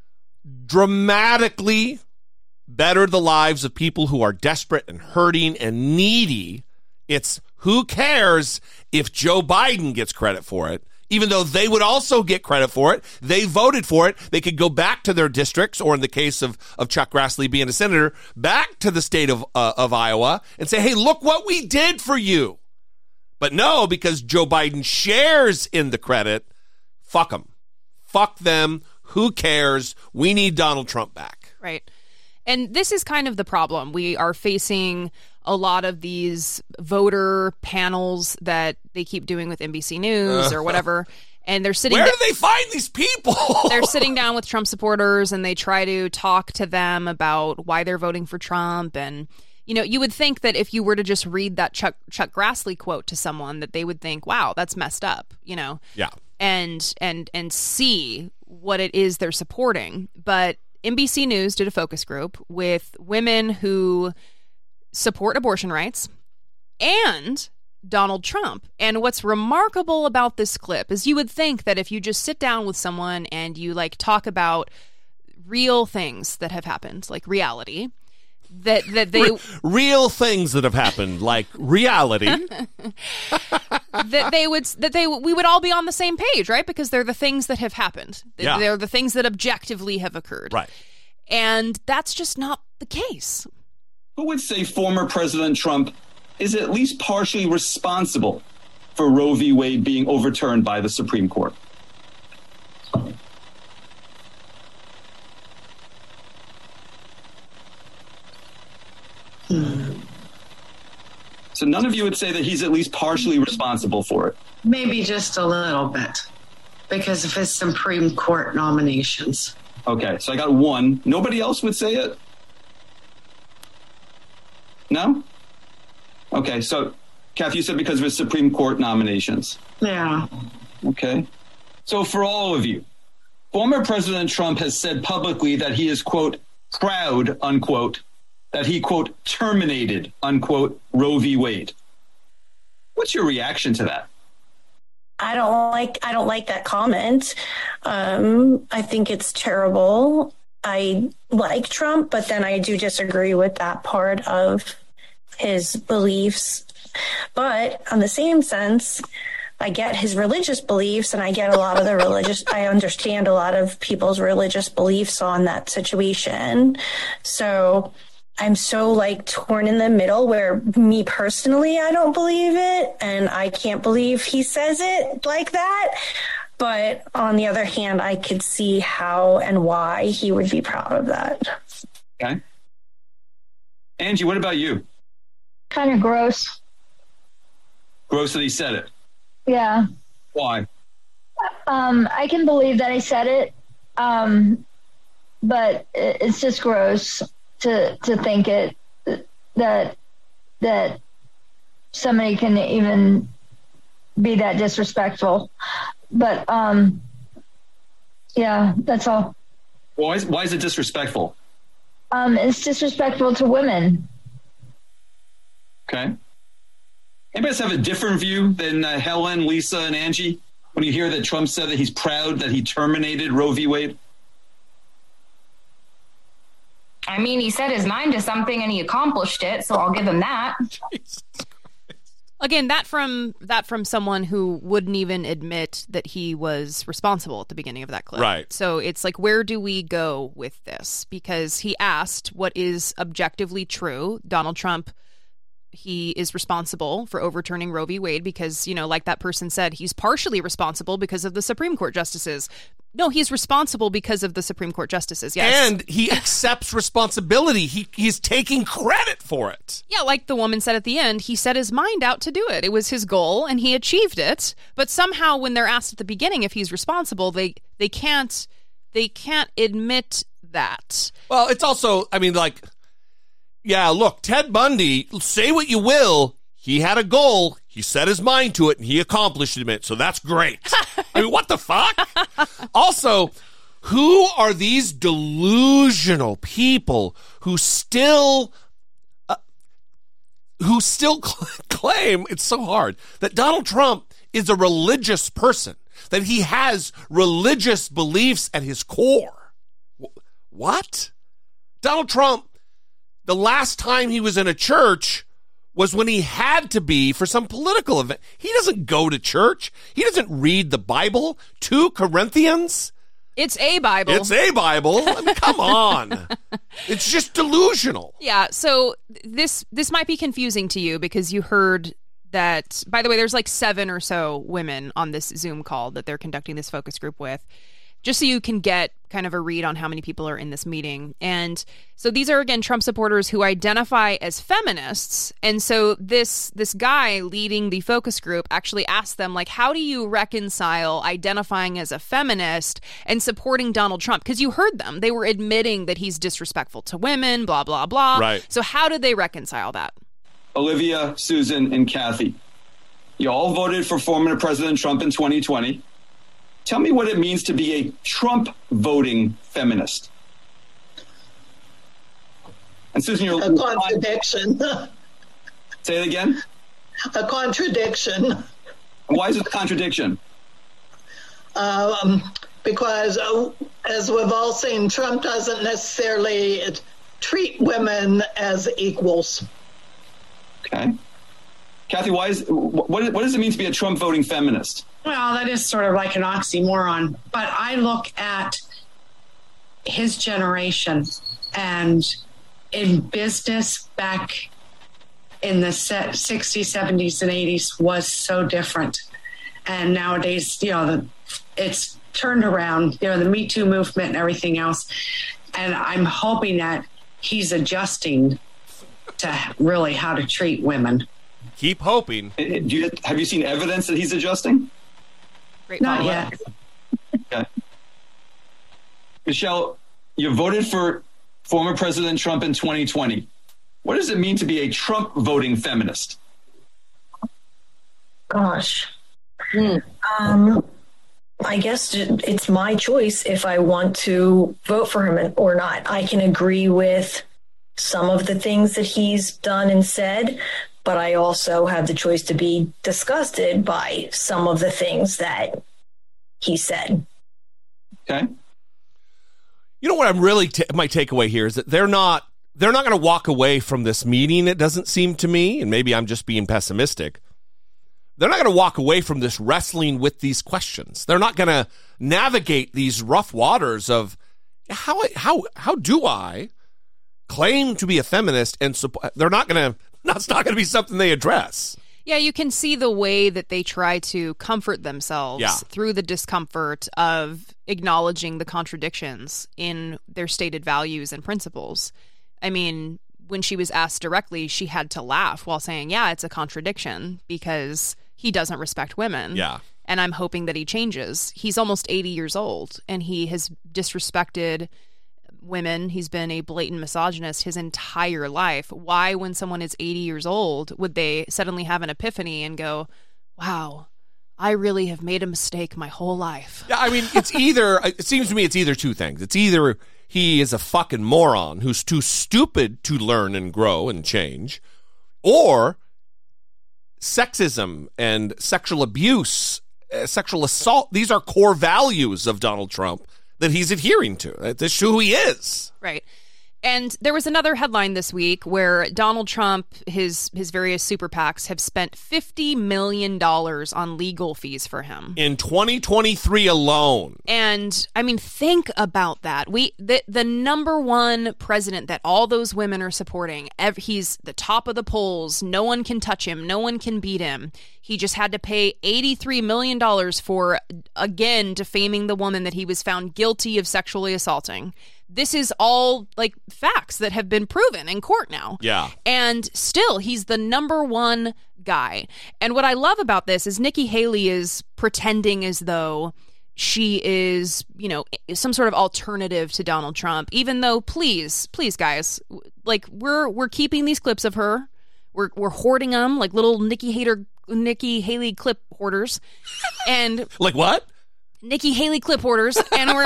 dramatically better the lives of people who are desperate and hurting and needy. It's who cares if Joe Biden gets credit for it? Even though they would also get credit for it, they voted for it. They could go back to their districts, or in the case of Chuck Grassley being a senator, back to the state of Iowa and say, hey, look what we did for you. But no, because Joe Biden shares in the credit, fuck them. Fuck them. Who cares? We need Donald Trump back. Right. And this is kind of the problem. We are facing a lot of these voter panels that they keep doing with NBC News or whatever. And they're sitting Where do they find these people? They're sitting down with Trump supporters and they try to talk to them about why they're voting for Trump. And, you know, you would think that if you were to just read that Chuck Grassley quote to someone, that they would think, wow, that's messed up, you know? Yeah. And see what it is they're supporting. But NBC News did a focus group with women who support abortion rights and Donald Trump. And what's remarkable about this clip is you would think that if you just sit down with someone and you like talk about real things that have happened, like reality, that they real things that have happened, like reality, we would all be on the same page, right? Because they're the things that have happened. Yeah. They're the things that objectively have occurred. Right. And that's just not the case. Who would say former President Trump is at least partially responsible for Roe v. Wade being overturned by the Supreme Court? So none of you would say that he's at least partially responsible for it? Maybe just a little bit because of his Supreme Court nominations. Okay, so I got one. Nobody else would say it? No? Okay, so, Kath, you said because of his Supreme Court nominations. Yeah. Okay. So for all of you, former President Trump has said publicly that he is, quote, proud, unquote, that he, quote, terminated, unquote, Roe v. Wade. What's your reaction to that? I don't like that comment. I think it's terrible. I like Trump, but then I do disagree with that part of his beliefs. But on the same sense, I get his religious beliefs and I get a lot of I understand a lot of people's religious beliefs on that situation. So I'm so torn in the middle where me personally, I don't believe it. And I can't believe he says it like that. But on the other hand, I could see how and why he would be proud of that. Okay. Angie, what about you? Kind of gross. Gross that he said it? Yeah. Why? I can believe that he said it. But it's just gross to think that somebody can even be that disrespectful. But yeah, that's all. Why is it disrespectful? It's disrespectful to women. Okay. Anybody else have a different view than Helen, Lisa, and Angie when you hear that Trump said that he's proud that he terminated Roe v. Wade? I mean, he set his mind to something and he accomplished it, so I'll give him that. Again, that from someone who wouldn't even admit that he was responsible at the beginning of that clip. Right. So it's where do we go with this? Because he asked what is objectively true. Donald Trump, he is responsible for overturning Roe v. Wade because, like that person said, he's partially responsible because of the Supreme Court justices. No, he's responsible because of the Supreme Court justices, yes. And he accepts responsibility. He's taking credit for it. Yeah, like the woman said at the end, he set his mind out to do it. It was his goal, and he achieved it. But somehow when they're asked at the beginning if he's responsible, they can't admit that. Well, it's also, yeah, look, Ted Bundy, say what you will, he had a goal, he set his mind to it, and he accomplished it, so that's great. What the fuck? Also, who are these delusional people who still claim, it's so hard, that Donald Trump is a religious person, that he has religious beliefs at his core? What? Donald Trump, the last time he was in a church was when he had to be for some political event. He doesn't go to church. He doesn't read the Bible. 2 Corinthians. It's a Bible. It's a Bible. Come on. It's just delusional. Yeah, so this might be confusing to you because you heard that, by the way, there's 7 or so women on this Zoom call that they're conducting this focus group with, just so you can get kind of a read on how many people are in this meeting. And so these are, again, Trump supporters who identify as feminists. And so this guy leading the focus group actually asked them, how do you reconcile identifying as a feminist and supporting Donald Trump? Because you heard them. They were admitting that he's disrespectful to women, blah, blah, blah. Right. So how did they reconcile that? Olivia, Susan, and Kathy, you all voted for former President Trump in 2020. Tell me what it means to be a Trump-voting feminist. And Susan, you're a contradiction. Say it again. A contradiction. Why is it a contradiction? Because, as we've all seen, Trump doesn't necessarily treat women as equals. Okay. Kathy, what does it mean to be a Trump-voting feminist? Well, that is sort of like an oxymoron. But I look at his generation and in business back in the 60s, 70s, and 80s was so different. And nowadays, it's turned around, the Me Too movement and everything else. And I'm hoping that he's adjusting to really how to treat women. Keep hoping. Have you seen evidence that he's adjusting? Not yet. Okay. Michelle, you voted for former President Trump in 2020. What does it mean to be a Trump voting feminist? Gosh. I guess it's my choice if I want to vote for him or not. I can agree with some of the things that he's done and said, but I also have the choice to be disgusted by some of the things that he said. Okay. You know what I'm really my takeaway here is that they're not going to walk away from this meeting, it doesn't seem to me, and maybe I'm just being pessimistic. They're not going to walk away from this wrestling with these questions. They're not going to navigate these rough waters of how do I claim to be a feminist and they're not going to, that's not going to be something they address. Yeah, you can see the way that they try to comfort themselves through the discomfort of acknowledging the contradictions in their stated values and principles. I mean, when she was asked directly, she had to laugh while saying, yeah, it's a contradiction because he doesn't respect women. Yeah. And I'm hoping that he changes. He's almost 80 years old and he has disrespected women. He's been a blatant misogynist his entire life. Why, when someone is 80 years old, would they suddenly have an epiphany and go, wow, I really have made a mistake my whole life? Yeah, I mean, it seems to me it's either two things. It's either he is a fucking moron who's too stupid to learn and grow and change, or sexism and sexual abuse, sexual assault, these are core values of Donald Trump that he's adhering to. That's who he is. Right. And there was another headline this week where Donald Trump, his various super PACs have spent $50 million on legal fees for him. In 2023 alone. And, I mean, think about that. The number one president that all those women are supporting, he's the top of the polls. No one can touch him. No one can beat him. He just had to pay $83 million for, again, defaming the woman that he was found guilty of sexually assaulting. This is all like facts that have been proven in court now. Yeah. And still, he's the number one guy. And what I love about this is Nikki Haley is pretending as though she is, some sort of alternative to Donald Trump, even though, please, guys, like we're keeping these clips of her. We're hoarding them like little Nikki Haley clip hoarders. And like what? Nikki Haley clip hoarders,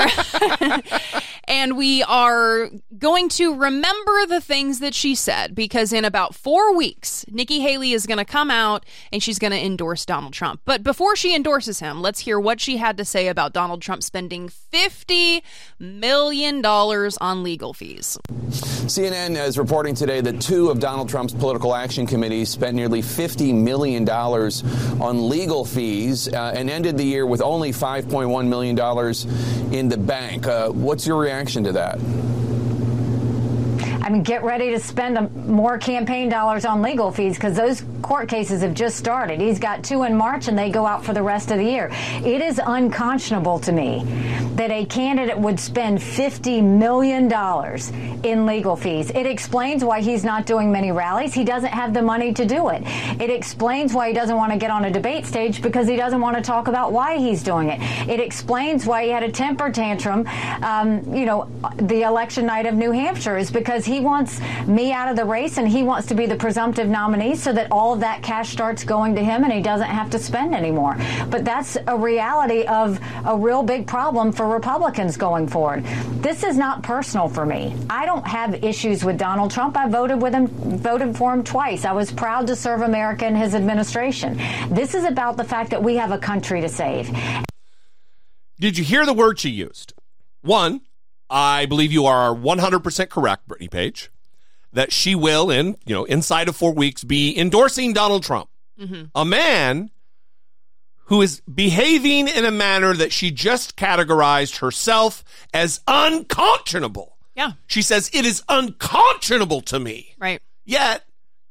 and we are going to remember the things that she said, because in about 4 weeks, Nikki Haley is going to come out and she's going to endorse Donald Trump. But before she endorses him, let's hear what she had to say about Donald Trump spending $50 million on legal fees. CNN is reporting today that 2 of Donald Trump's political action committees spent nearly $50 million on legal fees and ended the year with only $5.1 million in the bank. What's your reaction to that? I mean, get ready to spend more campaign dollars on legal fees because those court cases have just started. He's got 2 in March and they go out for the rest of the year. It is unconscionable to me that a candidate would spend $50 million in legal fees. It explains why he's not doing many rallies. He doesn't have the money to do it. It explains why he doesn't want to get on a debate stage because he doesn't want to talk about why he's doing it. It explains why he had a temper tantrum, the election night of New Hampshire is because he wants me out of the race and he wants to be the presumptive nominee so that all of that cash starts going to him and he doesn't have to spend anymore. But that's a reality of a real big problem for Republicans going forward. This is not personal for me. I don't have issues with Donald Trump. I voted for him twice. I was proud to serve America in his administration. This is about the fact that we have a country to save. Did you hear the word she used? One, I believe you are 100% correct, Brittany Page, that she will, inside of 4 weeks, be endorsing Donald Trump, a man who is behaving in a manner that she just categorized herself as unconscionable. Yeah. She says, it is unconscionable to me. Right. Yet,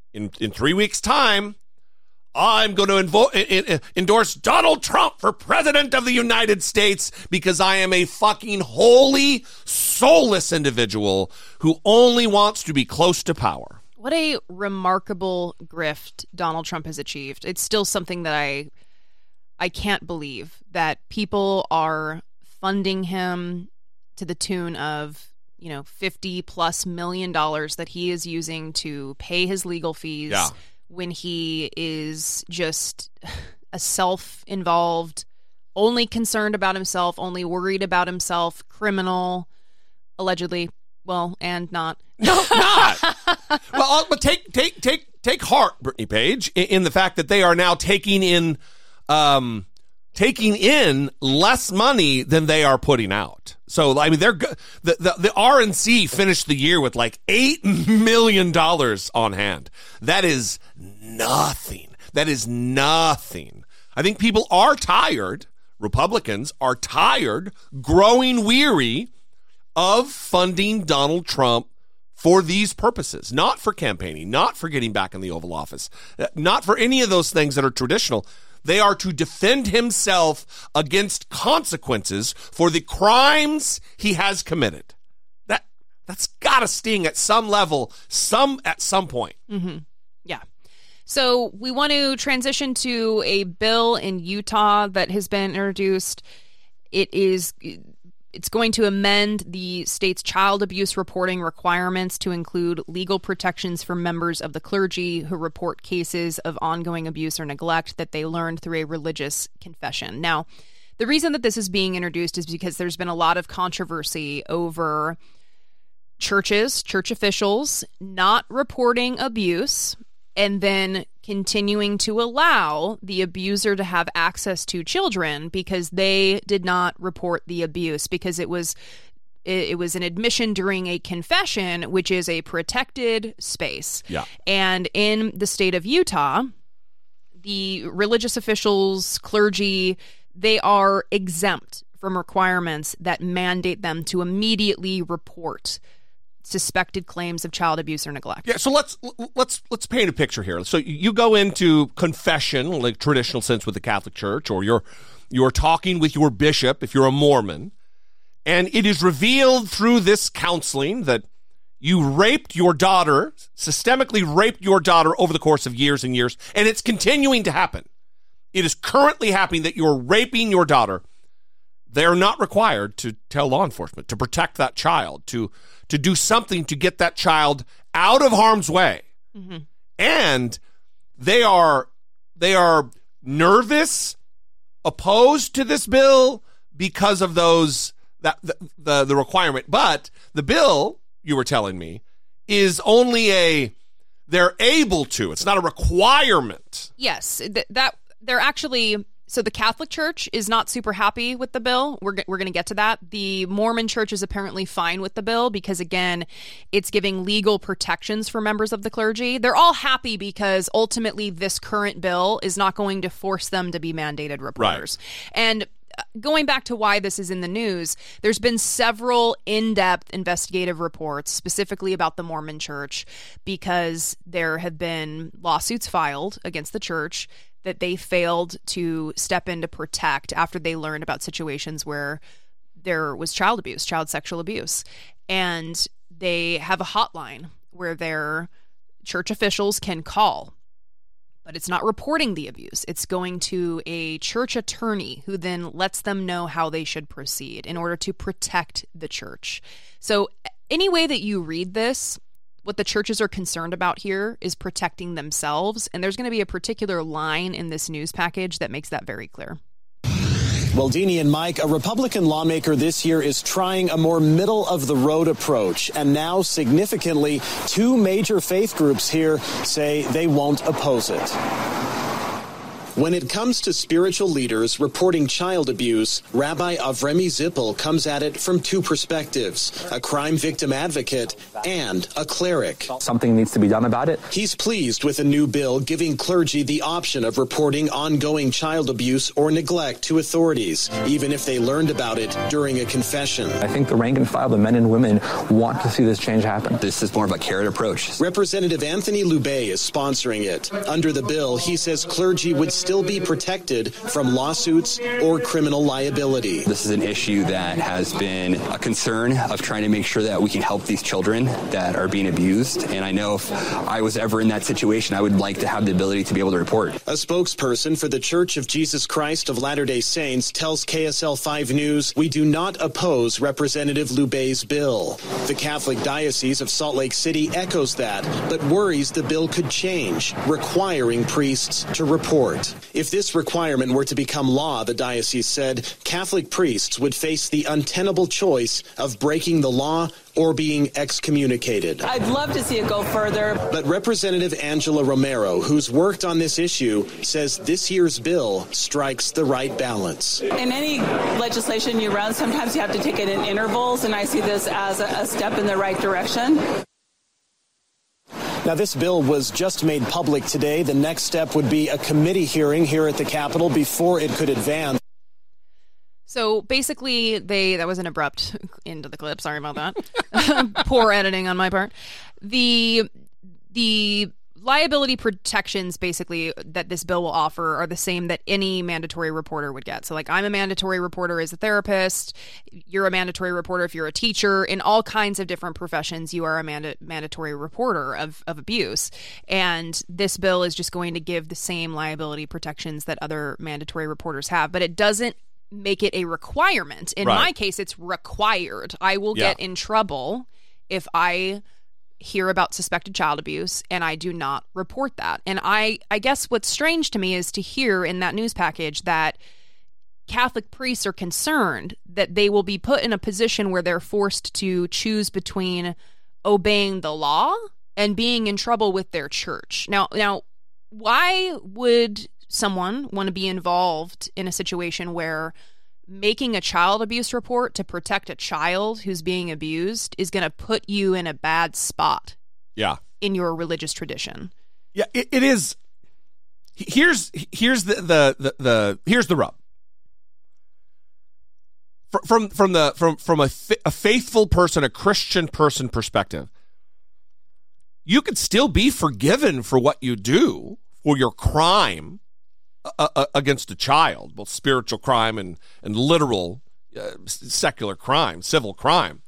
in 3 weeks' time, I'm going to endorse Donald Trump for president of the United States because I am a fucking holy, soulless individual who only wants to be close to power. What a remarkable grift Donald Trump has achieved. It's still something that I can't believe that people are funding him to the tune of, $50+ million that he is using to pay his legal fees. Yeah. When he is just a self-involved, only concerned about himself, only worried about himself, criminal, allegedly, well, and not. No, not. Well, but take heart, Brittany Page, in the fact that they are now taking in less money than they are putting out. So, I mean, the RNC finished the year with like $8 million on hand. That is nothing. That is nothing. I think people are tired. Republicans are tired, growing weary of funding Donald Trump for these purposes, not for campaigning, not for getting back in the Oval Office, not for any of those things that are traditional. They are to defend himself against consequences for the crimes he has committed. That's got to sting at some level, at some point. Mm-hmm. Yeah. So we want to transition to a bill in Utah that has been introduced. It's going to amend the state's child abuse reporting requirements to include legal protections for members of the clergy who report cases of ongoing abuse or neglect that they learned through a religious confession. Now, the reason that this is being introduced is because there's been a lot of controversy over church officials not reporting abuse and then continuing to allow the abuser to have access to children because they did not report the abuse, because it was an admission during a confession, which is a protected space. Yeah. And in the state of Utah, the religious officials, clergy, they are exempt from requirements that mandate them to immediately report suspected claims of child abuse or neglect. Yeah, so let's paint a picture here. So you go into confession, like traditional sense with the Catholic Church, or you're talking with your bishop if you're a Mormon, and it is revealed through this counseling that you raped your daughter, systemically raped your daughter over the course of years and years, and it's continuing to happen. It is currently happening that you're raping your daughter. They're not required to tell law enforcement, to protect that child, to do something to get that child out of harm's way. Mm-hmm. And they are nervous, opposed to this bill because of those the requirement. But the bill, you were telling me, is only they're able to. It's not a requirement. Yes, that they're actually. So the Catholic Church is not super happy with the bill. We're going to get to that. The Mormon Church is apparently fine with the bill because, again, it's giving legal protections for members of the clergy. They're all happy because ultimately this current bill is not going to force them to be mandated reporters. Right. And going back to why this is in the news, there's been several in-depth investigative reports specifically about the Mormon Church because there have been lawsuits filed against the church that they failed to step in to protect after they learned about situations where there was child abuse, child sexual abuse. And they have a hotline where their church officials can call, but it's not reporting the abuse. It's going to a church attorney who then lets them know how they should proceed in order to protect the church. So any way that you read this, what the churches are concerned about here is protecting themselves, and there's going to be a particular line in this news package that makes that very clear. Well, Deanie and Mike, a Republican lawmaker this year is trying a more middle-of-the-road approach, and now, significantly, two major faith groups here say they won't oppose it. When it comes to spiritual leaders reporting child abuse, Rabbi Avremi Zippel comes at it from two perspectives, a crime victim advocate and a cleric. Something needs to be done about it. He's pleased with a new bill giving clergy the option of reporting ongoing child abuse or neglect to authorities, even if they learned about it during a confession. I think the rank and file, the men and women, want to see this change happen. This is more of a carrot approach. Representative Anthony Loubet is sponsoring it. Under the bill, he says clergy would still be protected from lawsuits or criminal liability. This is an issue that has been a concern of trying to make sure that we can help these children that are being abused. And I know if I was ever in that situation, I would like to have the ability to be able to report. A spokesperson for the Church of Jesus Christ of Latter-day Saints tells KSL 5 News, "We do not oppose Representative Loubet's bill." The Catholic Diocese of Salt Lake City echoes that, but worries the bill could change, requiring priests to report. If this requirement were to become law, the diocese said, Catholic priests would face the untenable choice of breaking the law or being excommunicated. I'd love to see it go further. But Representative Angela Romero, who's worked on this issue, says this year's bill strikes the right balance. In any legislation you run, sometimes you have to take it in intervals, and I see this as a step in the right direction. Now, this bill was just made public today. The next step would be a committee hearing here at the Capitol before it could advance. So basically, that was an abrupt end to the clip. Sorry about that. Poor editing on my part. The liability protections basically that this bill will offer are the same that any mandatory reporter would get. So like I'm a mandatory reporter as a therapist. You're a mandatory reporter if you're a teacher. In all kinds of different professions, you are a mandatory reporter of abuse. And this bill is just going to give the same liability protections that other mandatory reporters have. But it doesn't make it a requirement. In my case, it's required. I will get in trouble if I hear about suspected child abuse and I do not report that. And I guess what's strange to me is to hear in that news package that Catholic priests are concerned that they will be put in a position where they're forced to choose between obeying the law and being in trouble with their church. Now, why would someone want to be involved in a situation where making a child abuse report to protect a child who's being abused is going to put you in a bad spot in your religious tradition? Yeah, it is. Here's the rub. From a faithful person, a Christian person perspective, you could still be forgiven for what you do, for your crime against a child, both spiritual crime and literal secular crime, civil crime.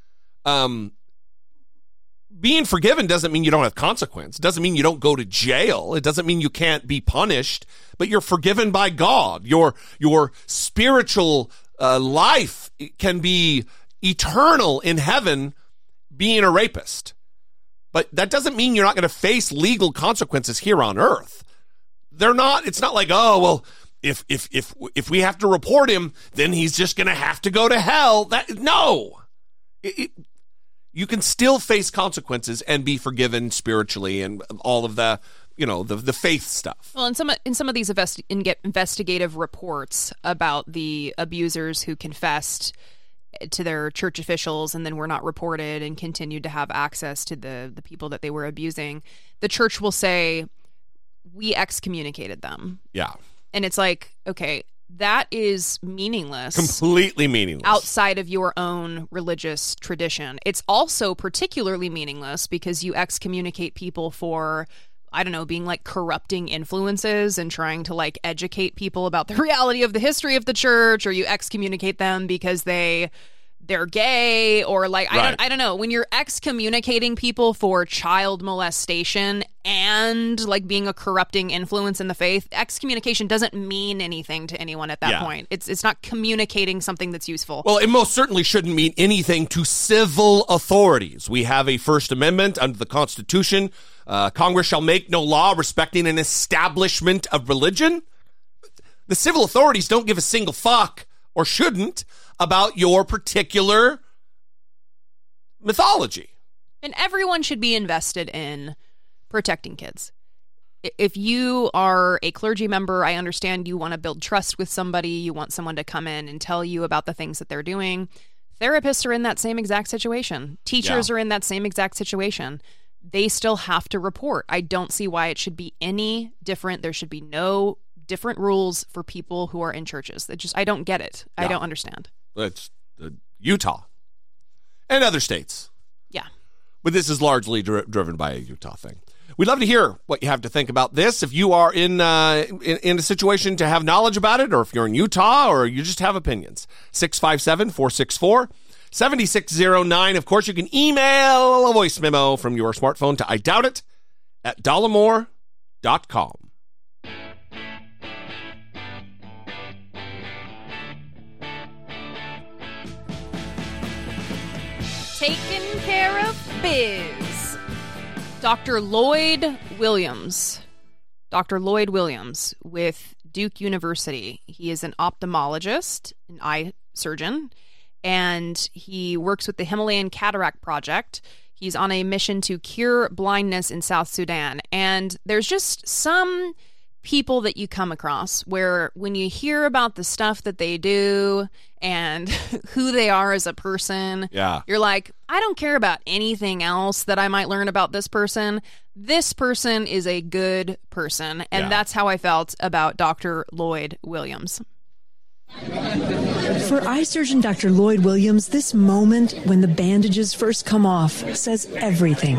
Being forgiven doesn't mean you don't have consequence. It doesn't mean you don't go to jail. It doesn't mean you can't be punished, but you're forgiven by God. Your spiritual life can be eternal in heaven being a rapist. But that doesn't mean you're not going to face legal consequences here on earth. They're not. It's not like, oh, well, if we have to report him, then he's just going to have to go to hell. You can still face consequences and be forgiven spiritually and all of the, the faith stuff. Well, in some of these investigative reports about the abusers who confessed to their church officials and then were not reported and continued to have access to the people that they were abusing, the church will say, we excommunicated them. Yeah. And it's like, okay, that is meaningless. Completely meaningless. Outside of your own religious tradition. It's also particularly meaningless because you excommunicate people for, I don't know, being like corrupting influences and trying to like educate people about the reality of the history of the church, or you excommunicate them because they're gay, or like, I don't know, when you're excommunicating people for child molestation and like being a corrupting influence in the faith, excommunication doesn't mean anything to anyone at that point. It's not communicating something that's useful. Well, it most certainly shouldn't mean anything to civil authorities. We have a First Amendment under the Constitution. Congress shall make no law respecting an establishment of religion. The civil authorities don't give a single fuck, or shouldn't, about your particular mythology. And everyone should be invested in protecting kids. if you are a clergy member, I understand you want to build trust with somebody. You want someone to come in and tell you about the things that they're doing. Therapists are in that same exact situation. Teachers are in that same exact situation. They still have to report. I don't see why it should be any different. There should be no different rules for people who are in churches. I don't get it. I don't understand. It's Utah and other states. Yeah. But this is largely driven by a Utah thing. We'd love to hear what you have to think about this. If you are in a situation to have knowledge about it, or if you're in Utah, or you just have opinions. 657-464-7609. Of course, you can email a voice memo from your smartphone to idoubt@dollemore.com. Taking care of biz. Dr. Lloyd Williams with Duke University. He is an ophthalmologist, an eye surgeon, and he works with the Himalayan Cataract Project. He's on a mission to cure blindness in South Sudan. And there's just some people that you come across where when you hear about the stuff that they do and who they are as a person, you're like, I don't care about anything else that I might learn about this person. This person is a good person. And that's how I felt about Dr. Lloyd Williams. For eye surgeon Dr. Lloyd Williams, this moment when the bandages first come off says everything.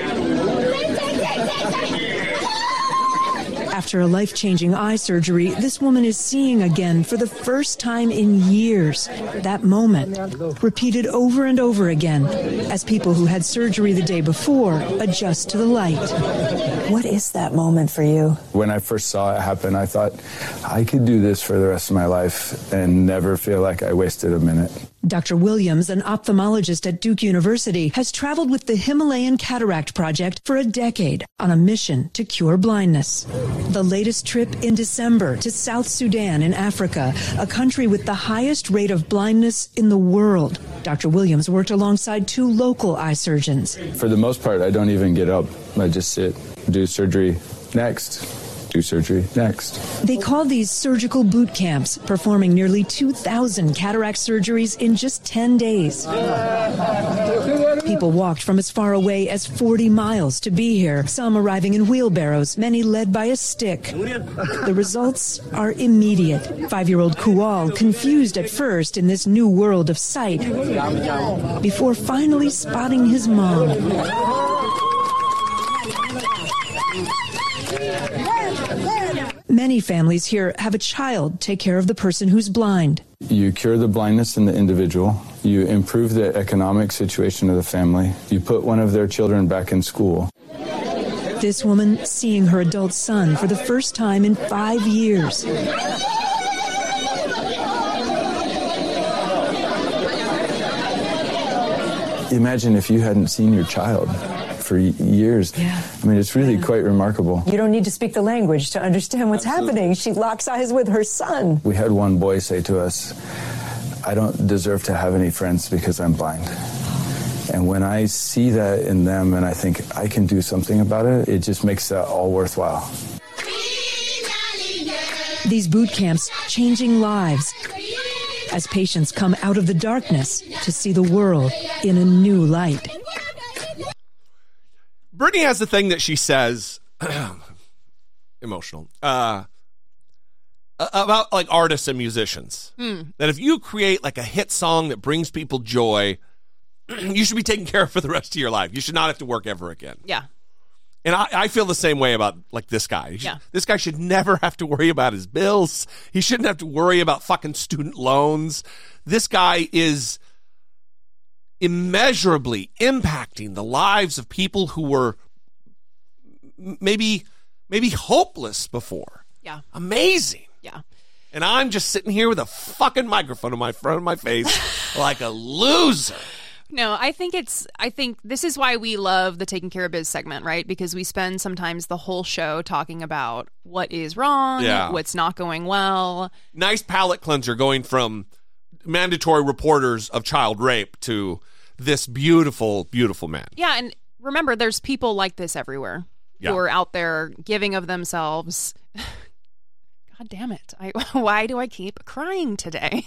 After a life-changing eye surgery, this woman is seeing again for the first time in years. That moment, repeated over and over again, as people who had surgery the day before adjust to the light. What is that moment for you? When I first saw it happen, I thought, I could do this for the rest of my life and never feel like I wasted a minute. Dr. Williams, an ophthalmologist at Duke University, has traveled with the Himalayan Cataract Project for a decade on a mission to cure blindness. The latest trip in December to South Sudan in Africa, a country with the highest rate of blindness in the world. Dr. Williams worked alongside 2 local eye surgeons. For the most part, I don't even get up. I just sit, do surgery, next. Do surgery next. They call these surgical boot camps, performing nearly 2,000 cataract surgeries in just 10 days. People walked from as far away as 40 miles to be here, some arriving in wheelbarrows, many led by a stick. The results are immediate. 5-year-old Kual, confused at first in this new world of sight, before finally spotting his mom. Many families here have a child take care of the person who's blind. You cure the blindness in the individual. You improve the economic situation of the family. You put one of their children back in school. This woman seeing her adult son for the first time in 5 years. Imagine if you hadn't seen your child for years. Yeah. I mean, it's really quite remarkable. You don't need to speak the language to understand what's happening. She locks eyes with her son. We had one boy say to us, I don't deserve to have any friends because I'm blind. And when I see that in them and I think I can do something about it, it just makes that all worthwhile. These boot camps changing lives as patients come out of the darkness to see the world in a new light. Brittany has the thing that she says, emotional, about like artists and musicians. That if you create like a hit song that brings people joy, you should be taken care of for the rest of your life. You should not have to work ever again. Yeah. And I feel the same way about like this guy. This guy should never have to worry about his bills. He shouldn't have to worry about fucking student loans. This guy is immeasurably impacting the lives of people who were maybe hopeless before. Yeah. Amazing. Yeah. And I'm just sitting here with a fucking microphone in front of my face like a loser. No, I think this is why we love the Taking Care of Biz segment, right? Because we spend sometimes the whole show talking about what is wrong, what's not going well. Nice palate cleanser going from mandatory reporters of child rape to this beautiful, beautiful man. Yeah, and remember, there's people like this everywhere. Yeah. who are out there giving of themselves. God damn it. Why do I keep crying today?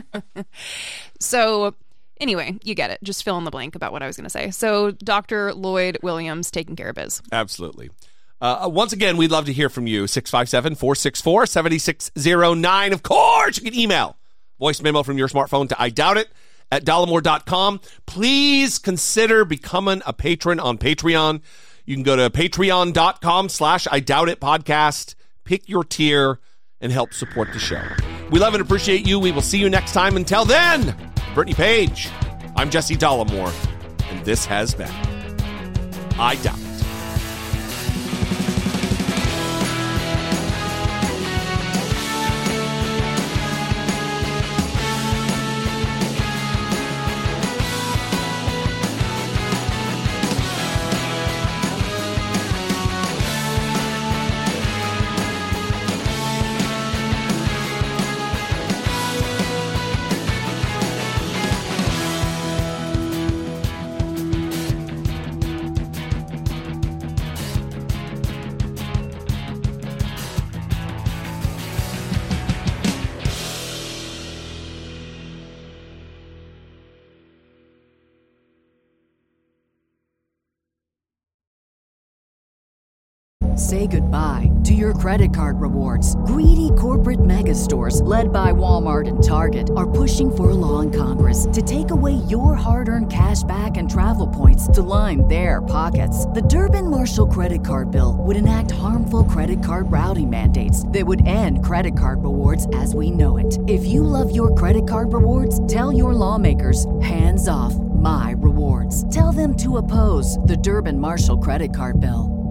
So anyway, you get it. Just fill in the blank about what I was going to say. So Dr. Lloyd Williams taking care of biz. Absolutely. Once again, we'd love to hear from you. 657-464-7609. Of course, you can email voice memo from your smartphone to idoubt@dollemore.com. Please consider becoming a patron on Patreon. You can go to patreon.com/IDoubtItPodcast, pick your tier, and help support the show. We love and appreciate you. We will see you next time. Until then, Brittany Page, I'm Jesse Dollemore, and this has been I Doubt It. Say goodbye to your credit card rewards. Greedy corporate mega stores, led by Walmart and Target, are pushing for a law in Congress to take away your hard-earned cash back and travel points to line their pockets. The Durbin-Marshall credit card bill would enact harmful credit card routing mandates that would end credit card rewards as we know it. If you love your credit card rewards, tell your lawmakers, hands off my rewards. Tell them to oppose the Durbin-Marshall credit card bill.